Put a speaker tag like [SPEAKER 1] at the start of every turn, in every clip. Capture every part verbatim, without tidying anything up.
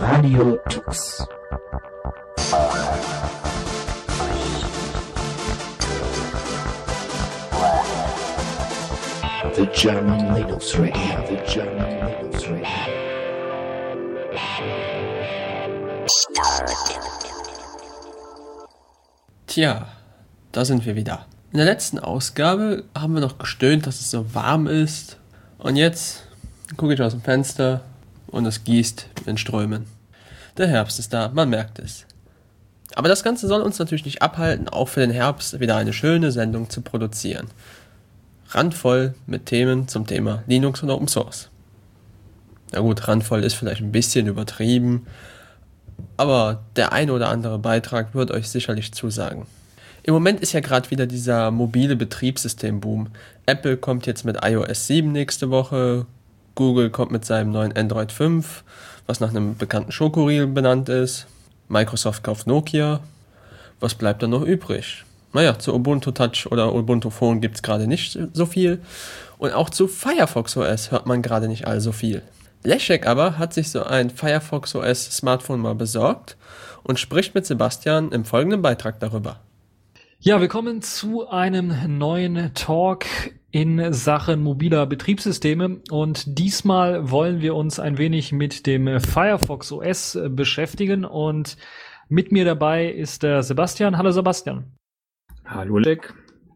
[SPEAKER 1] Radio Tux. The German Linux Radio, the German Linux Radio.
[SPEAKER 2] Tja, da sind wir wieder. In der letzten Ausgabe haben wir noch gestöhnt, dass es so warm ist. Und jetzt gucke ich aus dem Fenster und es gießt in Strömen. Der Herbst ist da, man merkt es. Aber das Ganze soll uns natürlich nicht abhalten, auch für den Herbst wieder eine schöne Sendung zu produzieren. Randvoll mit Themen zum Thema Linux und Open Source. Na gut, randvoll ist vielleicht ein bisschen übertrieben, aber der ein oder andere Beitrag wird euch sicherlich zusagen. Im Moment ist ja gerade wieder dieser mobile Betriebssystem-Boom. Apple kommt jetzt mit i O S sieben nächste Woche, Google kommt mit seinem neuen Android fünf, was nach einem bekannten Schokoriegel benannt ist, Microsoft kauft Nokia. Was bleibt da noch übrig? Naja, zu Ubuntu Touch oder Ubuntu Phone gibt es gerade nicht so viel. Und auch zu Firefox O S hört man gerade nicht allzu viel. Leszek aber hat sich so ein Firefox O S Smartphone mal besorgt und spricht mit Sebastian im folgenden Beitrag darüber.
[SPEAKER 3] Ja, willkommen zu einem neuen Talk in Sachen mobiler Betriebssysteme und diesmal wollen wir uns ein wenig mit dem Firefox O S beschäftigen und mit mir dabei ist der Sebastian. Hallo Sebastian.
[SPEAKER 4] Hallo Leszek.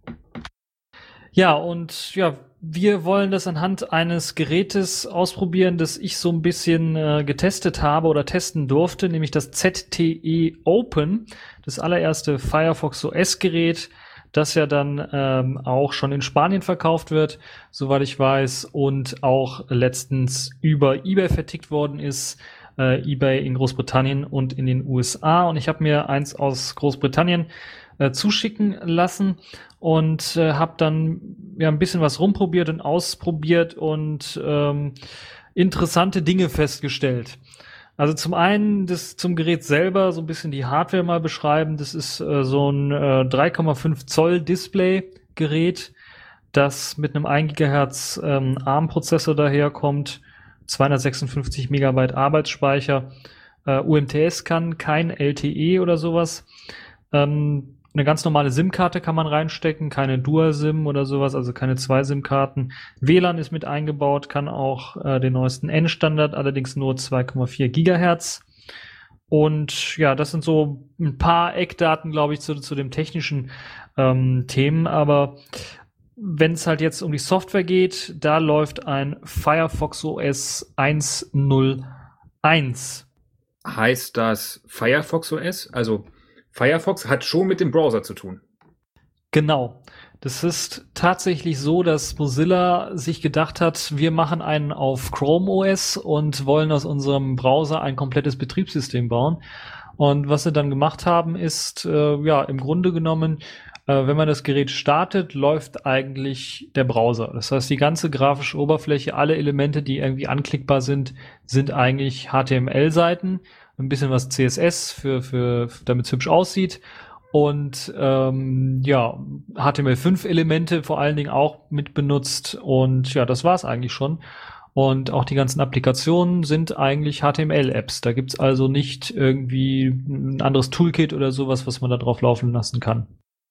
[SPEAKER 3] Ja, und ja, wir wollen das anhand eines Gerätes ausprobieren, das ich so ein bisschen äh, getestet habe oder testen durfte, nämlich das Z T E Open, das allererste Firefox O S Gerät, das ja dann ähm, auch schon in Spanien verkauft wird, soweit ich weiß, und auch letztens über eBay vertickt worden ist. Äh, eBay in Großbritannien und in den U S A. Und ich habe mir eins aus Großbritannien äh, zuschicken lassen und äh, habe dann ja ein bisschen was rumprobiert und ausprobiert und ähm, interessante Dinge festgestellt. Also zum einen das zum Gerät selber so ein bisschen die Hardware mal beschreiben. Das ist äh, so ein äh, drei Komma fünf Zoll Display-Gerät, das mit einem ein Gigahertz ähm, ARM-Prozessor daherkommt, zweihundertsechsundfünfzig Megabyte Arbeitsspeicher, äh, U M T S kann, kein L T E oder sowas. Ähm, eine ganz normale SIM-Karte kann man reinstecken, keine Dual-SIM oder sowas, also keine zwei SIM-Karten. W L A N ist mit eingebaut, kann auch äh, den neuesten N-Standard, allerdings nur zwei Komma vier Gigahertz. Und ja, das sind so ein paar Eckdaten, glaube ich, zu, zu dem technischen ähm, Themen, aber wenn es halt jetzt um die Software geht, da läuft ein Firefox O S eins Punkt null eins.
[SPEAKER 4] Heißt das Firefox O S? Also Firefox hat schon mit dem Browser zu tun.
[SPEAKER 3] Genau. Das ist tatsächlich so, dass Mozilla sich gedacht hat, wir machen einen auf Chrome O S und wollen aus unserem Browser ein komplettes Betriebssystem bauen. Und was sie dann gemacht haben, ist, äh, ja, im Grunde genommen, äh, wenn man das Gerät startet, läuft eigentlich der Browser. Das heißt, die ganze grafische Oberfläche, alle Elemente, die irgendwie anklickbar sind, sind eigentlich H T M L-Seiten. Ein bisschen was C S S, für, für, damit es hübsch aussieht. Und ähm, ja, H T M L fünf Elemente vor allen Dingen auch mit benutzt. Und ja, das war's eigentlich schon. Und auch die ganzen Applikationen sind eigentlich H T M L-Apps. Da gibt's also nicht irgendwie ein anderes Toolkit oder sowas, was man da drauf laufen lassen kann.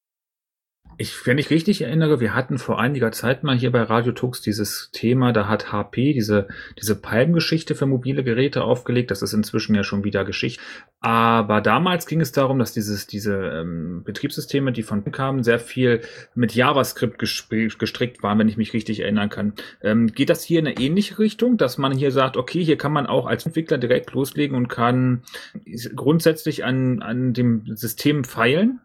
[SPEAKER 4] Ich, wenn ich richtig erinnere, wir hatten vor einiger Zeit mal hier bei Radio Tux dieses Thema, da hat H P diese diese Palm-Geschichte für mobile Geräte aufgelegt. Das ist inzwischen ja schon wieder Geschichte. Aber damals ging es darum, dass dieses diese ähm, Betriebssysteme, die von kamen, sehr viel mit JavaScript gesp- gestrickt waren, wenn ich mich richtig erinnern kann. Ähm, geht das hier in eine ähnliche Richtung, dass man hier sagt, okay, hier kann man auch als Entwickler direkt loslegen und kann grundsätzlich an an dem System feilen?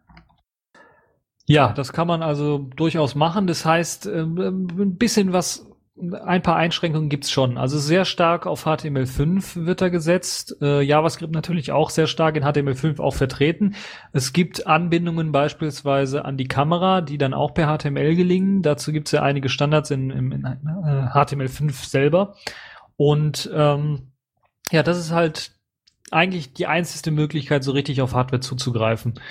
[SPEAKER 3] Ja, das kann man also durchaus machen. Das heißt, ein bisschen was, ein paar Einschränkungen gibt's schon. Also sehr stark auf H T M L fünf wird da gesetzt. Äh, JavaScript natürlich auch sehr stark in H T M L fünf auch vertreten. Es gibt Anbindungen beispielsweise an die Kamera, die dann auch per H T M L gelingen. Dazu gibt's ja einige Standards in, in, in äh, H T M L fünf selber. Und ähm, ja, das ist halt eigentlich die einzige Möglichkeit, so richtig auf Hardware zuzugreifen.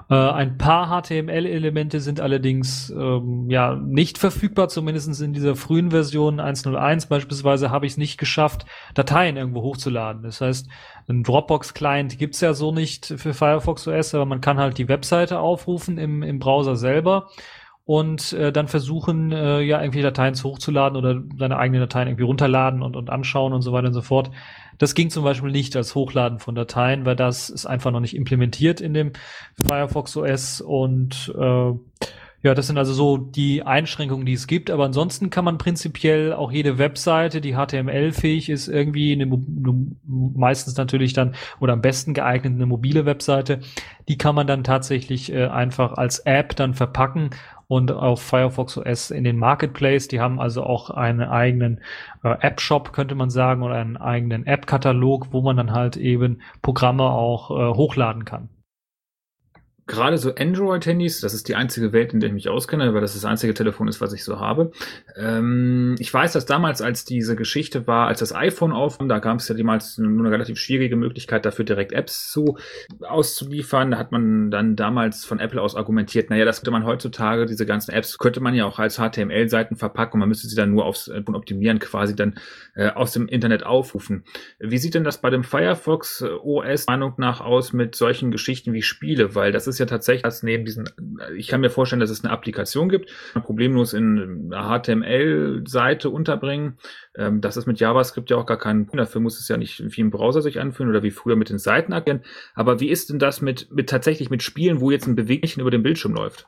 [SPEAKER 3] Äh, ein paar H T M L-Elemente sind allerdings ähm, ja nicht verfügbar, zumindest in dieser frühen Version eins Punkt null eins beispielsweise habe ich es nicht geschafft, Dateien irgendwo hochzuladen. Das heißt, ein Dropbox-Client gibt's ja so nicht für Firefox O S, aber man kann halt die Webseite aufrufen im, im Browser selber und äh, dann versuchen, äh, ja, irgendwie Dateien hochzuladen oder seine eigenen Dateien irgendwie runterladen und, und anschauen und so weiter und so fort. Das ging zum Beispiel nicht als Hochladen von Dateien, weil das ist einfach noch nicht implementiert in dem Firefox O S und äh, ja, das sind also so die Einschränkungen, die es gibt, aber ansonsten kann man prinzipiell auch jede Webseite, die H T M L-fähig ist, irgendwie eine, eine, meistens natürlich dann oder am besten geeignet eine mobile Webseite, die kann man dann tatsächlich äh, einfach als App dann verpacken und auf Firefox O S in den Marketplace. Die haben also auch einen eigenen äh, App-Shop, könnte man sagen, oder einen eigenen App-Katalog, wo man dann halt eben Programme auch äh, hochladen kann.
[SPEAKER 4] Gerade so Android-Handys, das ist die einzige Welt, in der ich mich auskenne, weil das das einzige Telefon ist, was ich so habe. Ähm, ich weiß, dass damals, als diese Geschichte war, als das iPhone aufkam, da gab es ja damals nur eine relativ schwierige Möglichkeit, dafür direkt Apps zu auszuliefern. Da hat man dann damals von Apple aus argumentiert, naja, das könnte man heutzutage, diese ganzen Apps, könnte man ja auch als H T M L-Seiten verpacken und man müsste sie dann nur aufs Optimieren quasi dann äh, aus dem Internet aufrufen. Wie sieht denn das bei dem Firefox O S Meinung nach aus mit solchen Geschichten wie Spiele? Weil das ist ja tatsächlich, dass neben diesen, ich kann mir vorstellen, dass es eine Applikation gibt, problemlos in einer H T M L-Seite unterbringen. Ähm, das ist mit JavaScript ja auch gar kein Problem. Dafür muss es ja nicht wie im Browser sich anfühlen oder wie früher mit den Seiten erkennen. Aber wie ist denn das mit, mit tatsächlich mit Spielen, wo jetzt ein Beweglichen über den Bildschirm läuft?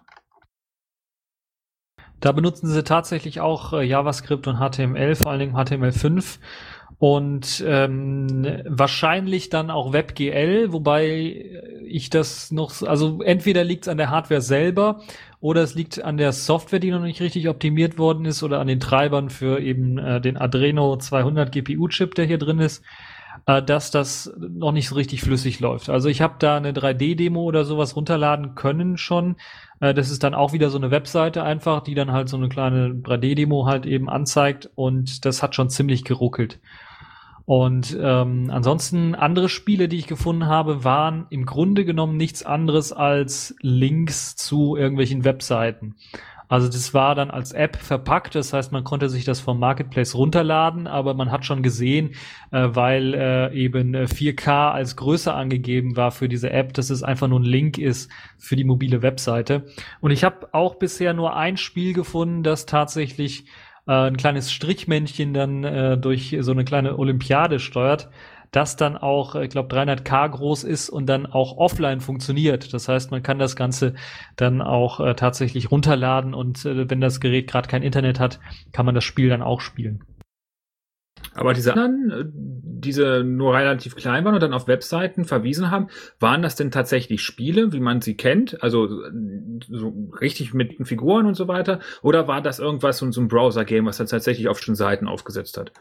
[SPEAKER 3] Da benutzen sie tatsächlich auch äh, JavaScript und H T M L, vor allen Dingen H T M L fünf. Und ähm, wahrscheinlich dann auch WebGL, wobei ich das noch, also entweder liegt es an der Hardware selber oder es liegt an der Software, die noch nicht richtig optimiert worden ist oder an den Treibern für eben äh, den Adreno zweihundert G P U-Chip, der hier drin ist, äh, dass das noch nicht so richtig flüssig läuft. Also ich habe da eine drei D-Demo oder sowas runterladen können schon. Äh, das ist dann auch wieder so eine Webseite einfach, die dann halt so eine kleine drei D-Demo halt eben anzeigt und das hat schon ziemlich geruckelt. Und ähm, ansonsten andere Spiele, die ich gefunden habe, waren im Grunde genommen nichts anderes als Links zu irgendwelchen Webseiten. Also das war dann als App verpackt, das heißt, man konnte sich das vom Marketplace runterladen, aber man hat schon gesehen, äh, weil äh, eben vier K als Größe angegeben war für diese App, dass es einfach nur ein Link ist für die mobile Webseite. Und ich habe auch bisher nur ein Spiel gefunden, das tatsächlich ein kleines Strichmännchen dann äh, durch so eine kleine Olympiade steuert, das dann auch, ich glaube, dreihundert K groß ist und dann auch offline funktioniert. Das heißt, man kann das Ganze dann auch äh, tatsächlich runterladen und äh, wenn das Gerät gerade kein Internet hat, kann man das Spiel dann auch spielen.
[SPEAKER 4] Aber diese anderen, diese nur relativ klein waren und dann auf Webseiten verwiesen haben, waren das denn tatsächlich Spiele, wie man sie kennt? Also so richtig mit Figuren und so weiter? Oder war das irgendwas, so ein Browser-Game, was dann tatsächlich auf schon Seiten aufgesetzt hat?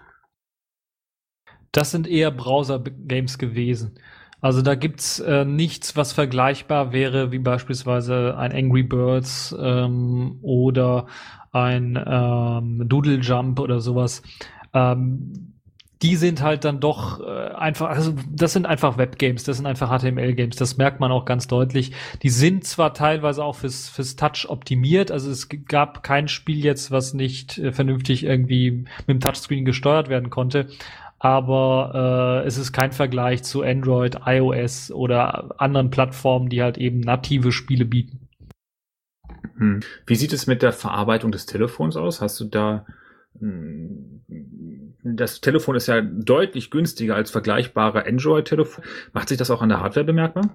[SPEAKER 3] Das sind eher Browser-Games gewesen. Also da gibt's äh, nichts, was vergleichbar wäre, wie beispielsweise ein Angry Birds ähm, oder ein ähm, Doodle Jump oder sowas. Ähm, die sind halt dann doch äh, einfach, also das sind einfach Webgames, das sind einfach H T M L-Games, das merkt man auch ganz deutlich. Die sind zwar teilweise auch fürs, fürs Touch optimiert, also es g- gab kein Spiel jetzt, was nicht äh, vernünftig irgendwie mit dem Touchscreen gesteuert werden konnte, aber äh, es ist kein Vergleich zu Android, iOS oder anderen Plattformen, die halt eben native Spiele bieten.
[SPEAKER 4] Hm. Wie sieht es mit der Verarbeitung des Telefons aus? Hast du da das Telefon ist ja deutlich günstiger als vergleichbare Android-Telefon. Macht sich das auch an der Hardware bemerkbar?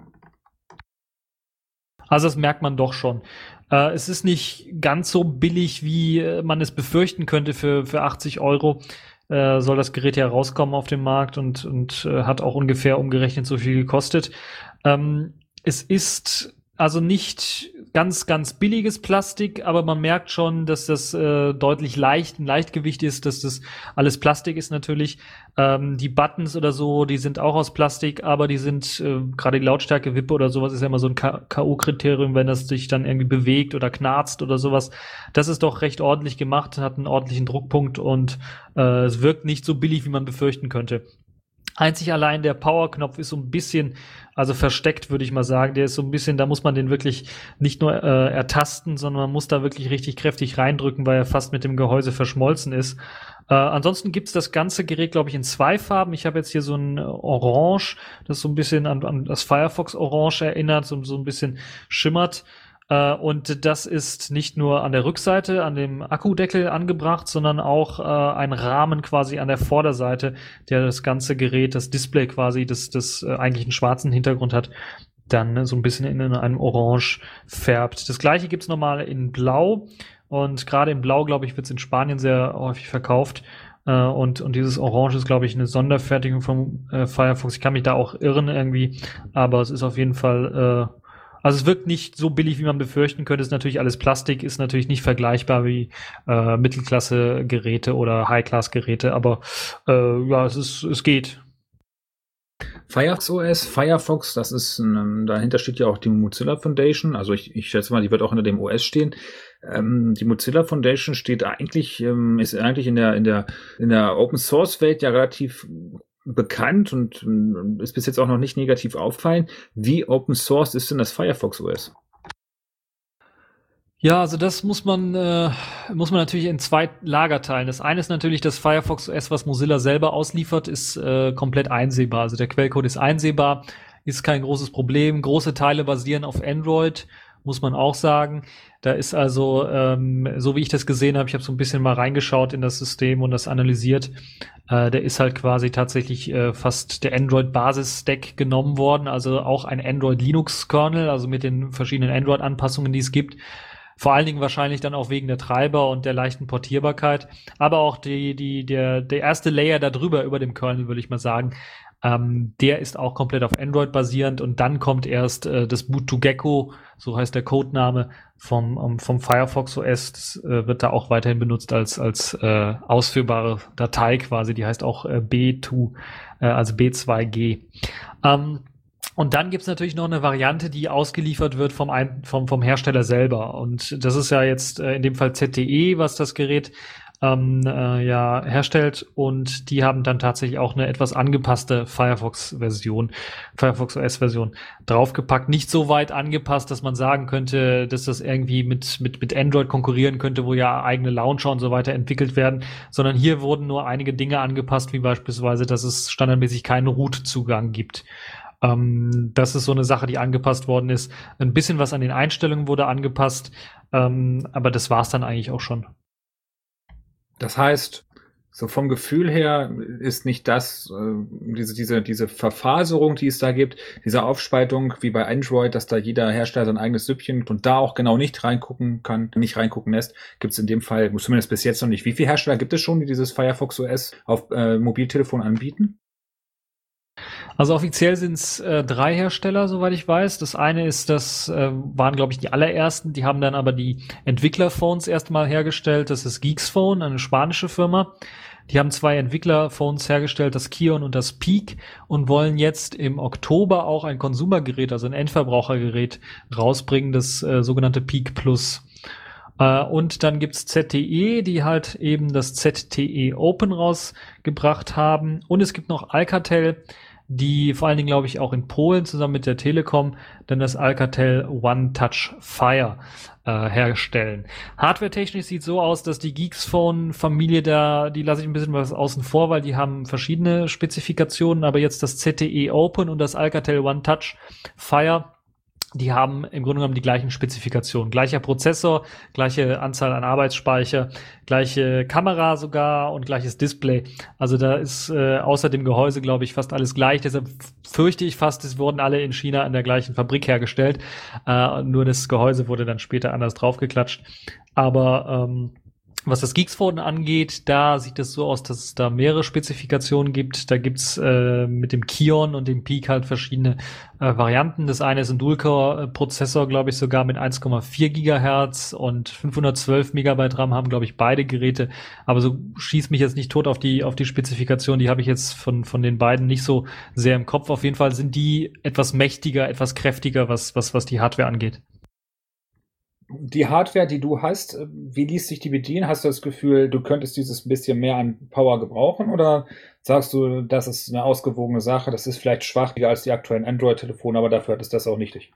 [SPEAKER 3] Also das merkt man doch schon. Äh, es ist nicht ganz so billig, wie man es befürchten könnte. Für, für achtzig Euro äh, soll das Gerät ja rauskommen auf dem Markt und, und äh, hat auch ungefähr umgerechnet so viel gekostet. Ähm, es ist also nicht ganz, ganz billiges Plastik, aber man merkt schon, dass das äh, deutlich leicht, ein Leichtgewicht ist, dass das alles Plastik ist natürlich. Ähm, die Buttons oder so, die sind auch aus Plastik, aber die sind, äh, gerade die Lautstärke-Wippe oder sowas ist ja immer so ein K O-Kriterium, wenn das sich dann irgendwie bewegt oder knarzt oder sowas. Das ist doch recht ordentlich gemacht, hat einen ordentlichen Druckpunkt und äh, es wirkt nicht so billig, wie man befürchten könnte. Einzig allein der Power-Knopf ist so ein bisschen, also versteckt, würde ich mal sagen. Der ist so ein bisschen, da muss man den wirklich nicht nur äh, ertasten, sondern man muss da wirklich richtig kräftig reindrücken, weil er fast mit dem Gehäuse verschmolzen ist. Äh, ansonsten gibt's das ganze Gerät, glaube ich, in zwei Farben. Ich habe jetzt hier so ein äh, Orange, das so ein bisschen an, an das Firefox Orange erinnert, so, so ein bisschen schimmert. Uh, und das ist nicht nur an der Rückseite, an dem Akkudeckel angebracht, sondern auch uh, ein Rahmen quasi an der Vorderseite, der das ganze Gerät, das Display quasi, das, das uh, eigentlich einen schwarzen Hintergrund hat, dann uh, so ein bisschen in, in einem Orange färbt. Das gleiche gibt's nochmal in Blau und gerade in Blau, glaube ich, wird's in Spanien sehr häufig verkauft. Uh, und, und dieses Orange ist, glaube ich, eine Sonderfertigung vom uh, Firefox. Ich kann mich da auch irren irgendwie, aber es ist auf jeden Fall... Uh, Also es wirkt nicht so billig, wie man befürchten könnte. Es ist natürlich alles Plastik, ist natürlich nicht vergleichbar wie äh, Mittelklasse-Geräte oder High-Class-Geräte, aber äh, ja, es ist, es geht.
[SPEAKER 4] Firefox O S, Firefox, das ist, ein, dahinter steht ja auch die Mozilla Foundation. Also ich, ich schätze mal, die wird auch unter dem O S stehen. Ähm, die Mozilla Foundation steht eigentlich, ähm, ist eigentlich in der in der in der Open Source Welt ja relativ bekannt und äh, ist bis jetzt auch noch nicht negativ auffallen. Wie Open Source ist denn das Firefox O S?
[SPEAKER 3] Ja, also das muss man äh, muss man natürlich in zwei Lager teilen. Das eine ist natürlich das Firefox O S, was Mozilla selber ausliefert, ist äh, komplett einsehbar. Also der Quellcode ist einsehbar, ist kein großes Problem. Große Teile basieren auf Android, muss man auch sagen. Da ist also, ähm, so wie ich das gesehen habe, ich habe so ein bisschen mal reingeschaut in das System und das analysiert, äh, der ist halt quasi tatsächlich äh, fast der Android-Basis-Stack genommen worden, also auch ein Android-Linux-Kernel, also mit den verschiedenen Android-Anpassungen, die es gibt. Vor allen Dingen wahrscheinlich dann auch wegen der Treiber und der leichten Portierbarkeit, aber auch die, die, der, der erste Layer da drüber, über dem Kernel, würde ich mal sagen, Ähm, der ist auch komplett auf Android basierend und dann kommt erst äh, das Boot to Gecko, so heißt der Codename vom um, vom Firefox O S. Das äh, wird da auch weiterhin benutzt als als äh, ausführbare Datei quasi. Die heißt auch äh, B zwei, äh, also B zwei G. Ähm, und dann gibt's natürlich noch eine Variante, die ausgeliefert wird vom ein, vom vom Hersteller selber. Und das ist ja jetzt äh, in dem Fall Z T E, was das Gerät Ähm, äh, ja, herstellt, und die haben dann tatsächlich auch eine etwas angepasste Firefox-Version, Firefox O S-Version draufgepackt. Nicht so weit angepasst, dass man sagen könnte, dass das irgendwie mit mit mit Android konkurrieren könnte, wo ja eigene Launcher und so weiter entwickelt werden, sondern hier wurden nur einige Dinge angepasst, wie beispielsweise, dass es standardmäßig keinen Root-Zugang gibt. Ähm, das ist so eine Sache, die angepasst worden ist. Ein bisschen was an den Einstellungen wurde angepasst, ähm, aber das war's dann eigentlich auch schon.
[SPEAKER 4] Das heißt, so vom Gefühl her ist nicht das, äh, diese, diese, diese Verfaserung, die es da gibt, diese Aufspaltung wie bei Android, dass da jeder Hersteller sein eigenes Süppchen und da auch genau nicht reingucken kann, nicht reingucken lässt, gibt es in dem Fall zumindest bis jetzt noch nicht. Wie viele Hersteller gibt es schon, die dieses Firefox O S auf äh, Mobiltelefon anbieten?
[SPEAKER 3] Also offiziell sind es äh, drei Hersteller, soweit ich weiß. Das eine ist, das äh, waren, glaube ich, die allerersten. Die haben dann aber die Entwicklerphones erstmal hergestellt. Das ist Geeksphone, eine spanische Firma. Die haben zwei Entwicklerphones hergestellt, das Kion und das Peak, und wollen jetzt im Oktober auch ein Konsumergerät, also ein Endverbrauchergerät rausbringen, das äh, sogenannte Peak Plus. Uh, und dann gibt's Z T E, die halt eben das Z T E Open rausgebracht haben. Und es gibt noch Alcatel, die vor allen Dingen, glaube ich, auch in Polen zusammen mit der Telekom dann das Alcatel One Touch Fire äh, herstellen. Hardware-technisch sieht so aus, dass die Geeksphone-Familie da, die lasse ich ein bisschen was außen vor, weil die haben verschiedene Spezifikationen, aber jetzt das Z T E Open und das Alcatel One Touch Fire, die haben im Grunde genommen die gleichen Spezifikationen. Gleicher Prozessor, gleiche Anzahl an Arbeitsspeicher, gleiche Kamera sogar und gleiches Display. Also da ist äh, außer dem Gehäuse, glaube ich, fast alles gleich. Deshalb fürchte ich fast, es wurden alle in China in der gleichen Fabrik hergestellt. Äh, nur das Gehäuse wurde dann später anders draufgeklatscht. Aber ähm, was das Geeksphone angeht, da sieht es so aus, dass es da mehrere Spezifikationen gibt. Da gibt's äh, mit dem Kion und dem Peak halt verschiedene äh, Varianten. Das eine ist ein Dual-Core-Prozessor, glaube ich, sogar mit eins Komma vier Gigahertz und fünfhundertzwölf Megabyte RAM haben, glaube ich, beide Geräte. Aber so schießt mich jetzt nicht tot auf die auf die Spezifikation. Die habe ich jetzt von von den beiden nicht so sehr im Kopf. Auf jeden Fall sind die etwas mächtiger, etwas kräftiger, was was was die Hardware angeht.
[SPEAKER 4] Die Hardware, die du hast, äh, wie ließ sich die bedienen? Hast du das Gefühl, du könntest dieses bisschen mehr an Power gebrauchen? Oder sagst du, das ist eine ausgewogene Sache, das ist vielleicht schwacher als die aktuellen Android-Telefone, aber dafür ist das auch nichtig?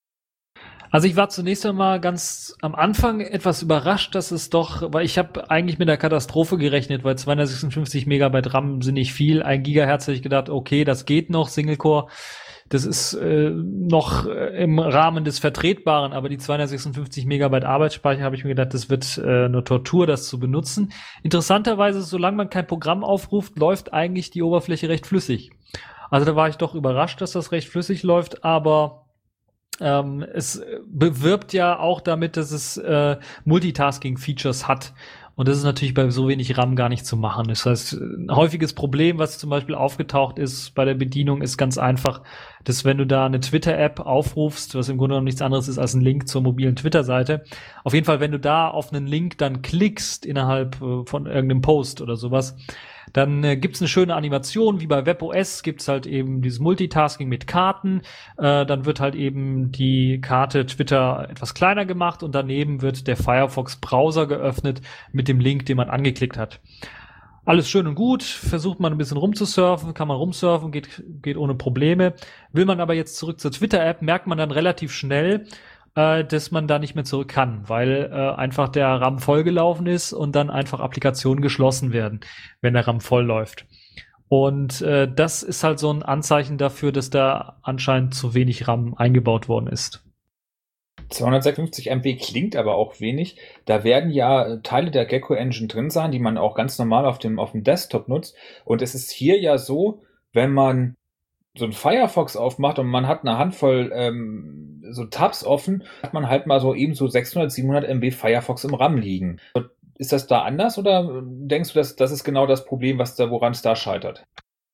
[SPEAKER 3] Also ich war zunächst einmal ganz am Anfang etwas überrascht, dass es doch, weil ich habe eigentlich mit der Katastrophe gerechnet, weil zweihundertsechsundfünfzig Megabyte RAM sind nicht viel, ein Gigahertz hätte ich gedacht, okay, das geht noch, Single-Core, das ist äh, noch äh, im Rahmen des Vertretbaren, aber die zweihundertsechsundfünfzig Megabyte Arbeitsspeicher habe ich mir gedacht, das wird äh, eine Tortur, das zu benutzen. Interessanterweise, solange man kein Programm aufruft, läuft eigentlich die Oberfläche recht flüssig. Also da war ich doch überrascht, dass das recht flüssig läuft, aber Ähm, es bewirbt ja auch damit, dass es äh, Multitasking-Features hat. Und das ist natürlich bei so wenig RAM gar nicht zu machen. Das heißt, ein häufiges Problem, was zum Beispiel aufgetaucht ist bei der Bedienung, ist ganz einfach, dass wenn du da eine Twitter-App aufrufst, was im Grunde genommen nichts anderes ist als ein Link zur mobilen Twitter-Seite, auf jeden Fall, wenn du da auf einen Link dann klickst innerhalb äh, von irgendeinem Post oder sowas, dann äh, gibt's eine schöne Animation, wie bei WebOS gibt's halt eben dieses Multitasking mit Karten. Äh, dann wird halt eben die Karte Twitter etwas kleiner gemacht und daneben wird der Firefox-Browser geöffnet mit dem Link, den man angeklickt hat. Alles schön und gut, versucht man ein bisschen rumzusurfen, kann man rumsurfen, geht, geht ohne Probleme. Will man aber jetzt zurück zur Twitter-App, merkt man dann relativ schnell, äh, dass man da nicht mehr zurück kann, weil äh, einfach der RAM vollgelaufen ist und dann einfach Applikationen geschlossen werden, wenn der RAM voll läuft. Und äh, das ist halt so ein Anzeichen dafür, dass da anscheinend zu wenig RAM eingebaut worden ist.
[SPEAKER 4] zweihundertsechsundfünfzig Megabyte klingt aber auch wenig. Da werden ja Teile der Gecko Engine drin sein, die man auch ganz normal auf dem, auf dem Desktop nutzt. Und es ist hier ja so, wenn man so ein Firefox aufmacht und man hat eine Handvoll ähm, so Tabs offen, hat man halt mal so eben so sechshundert, siebenhundert Megabyte Firefox im RAM liegen. Ist das da anders oder denkst du, dass das ist genau das Problem, was da, woran es da scheitert?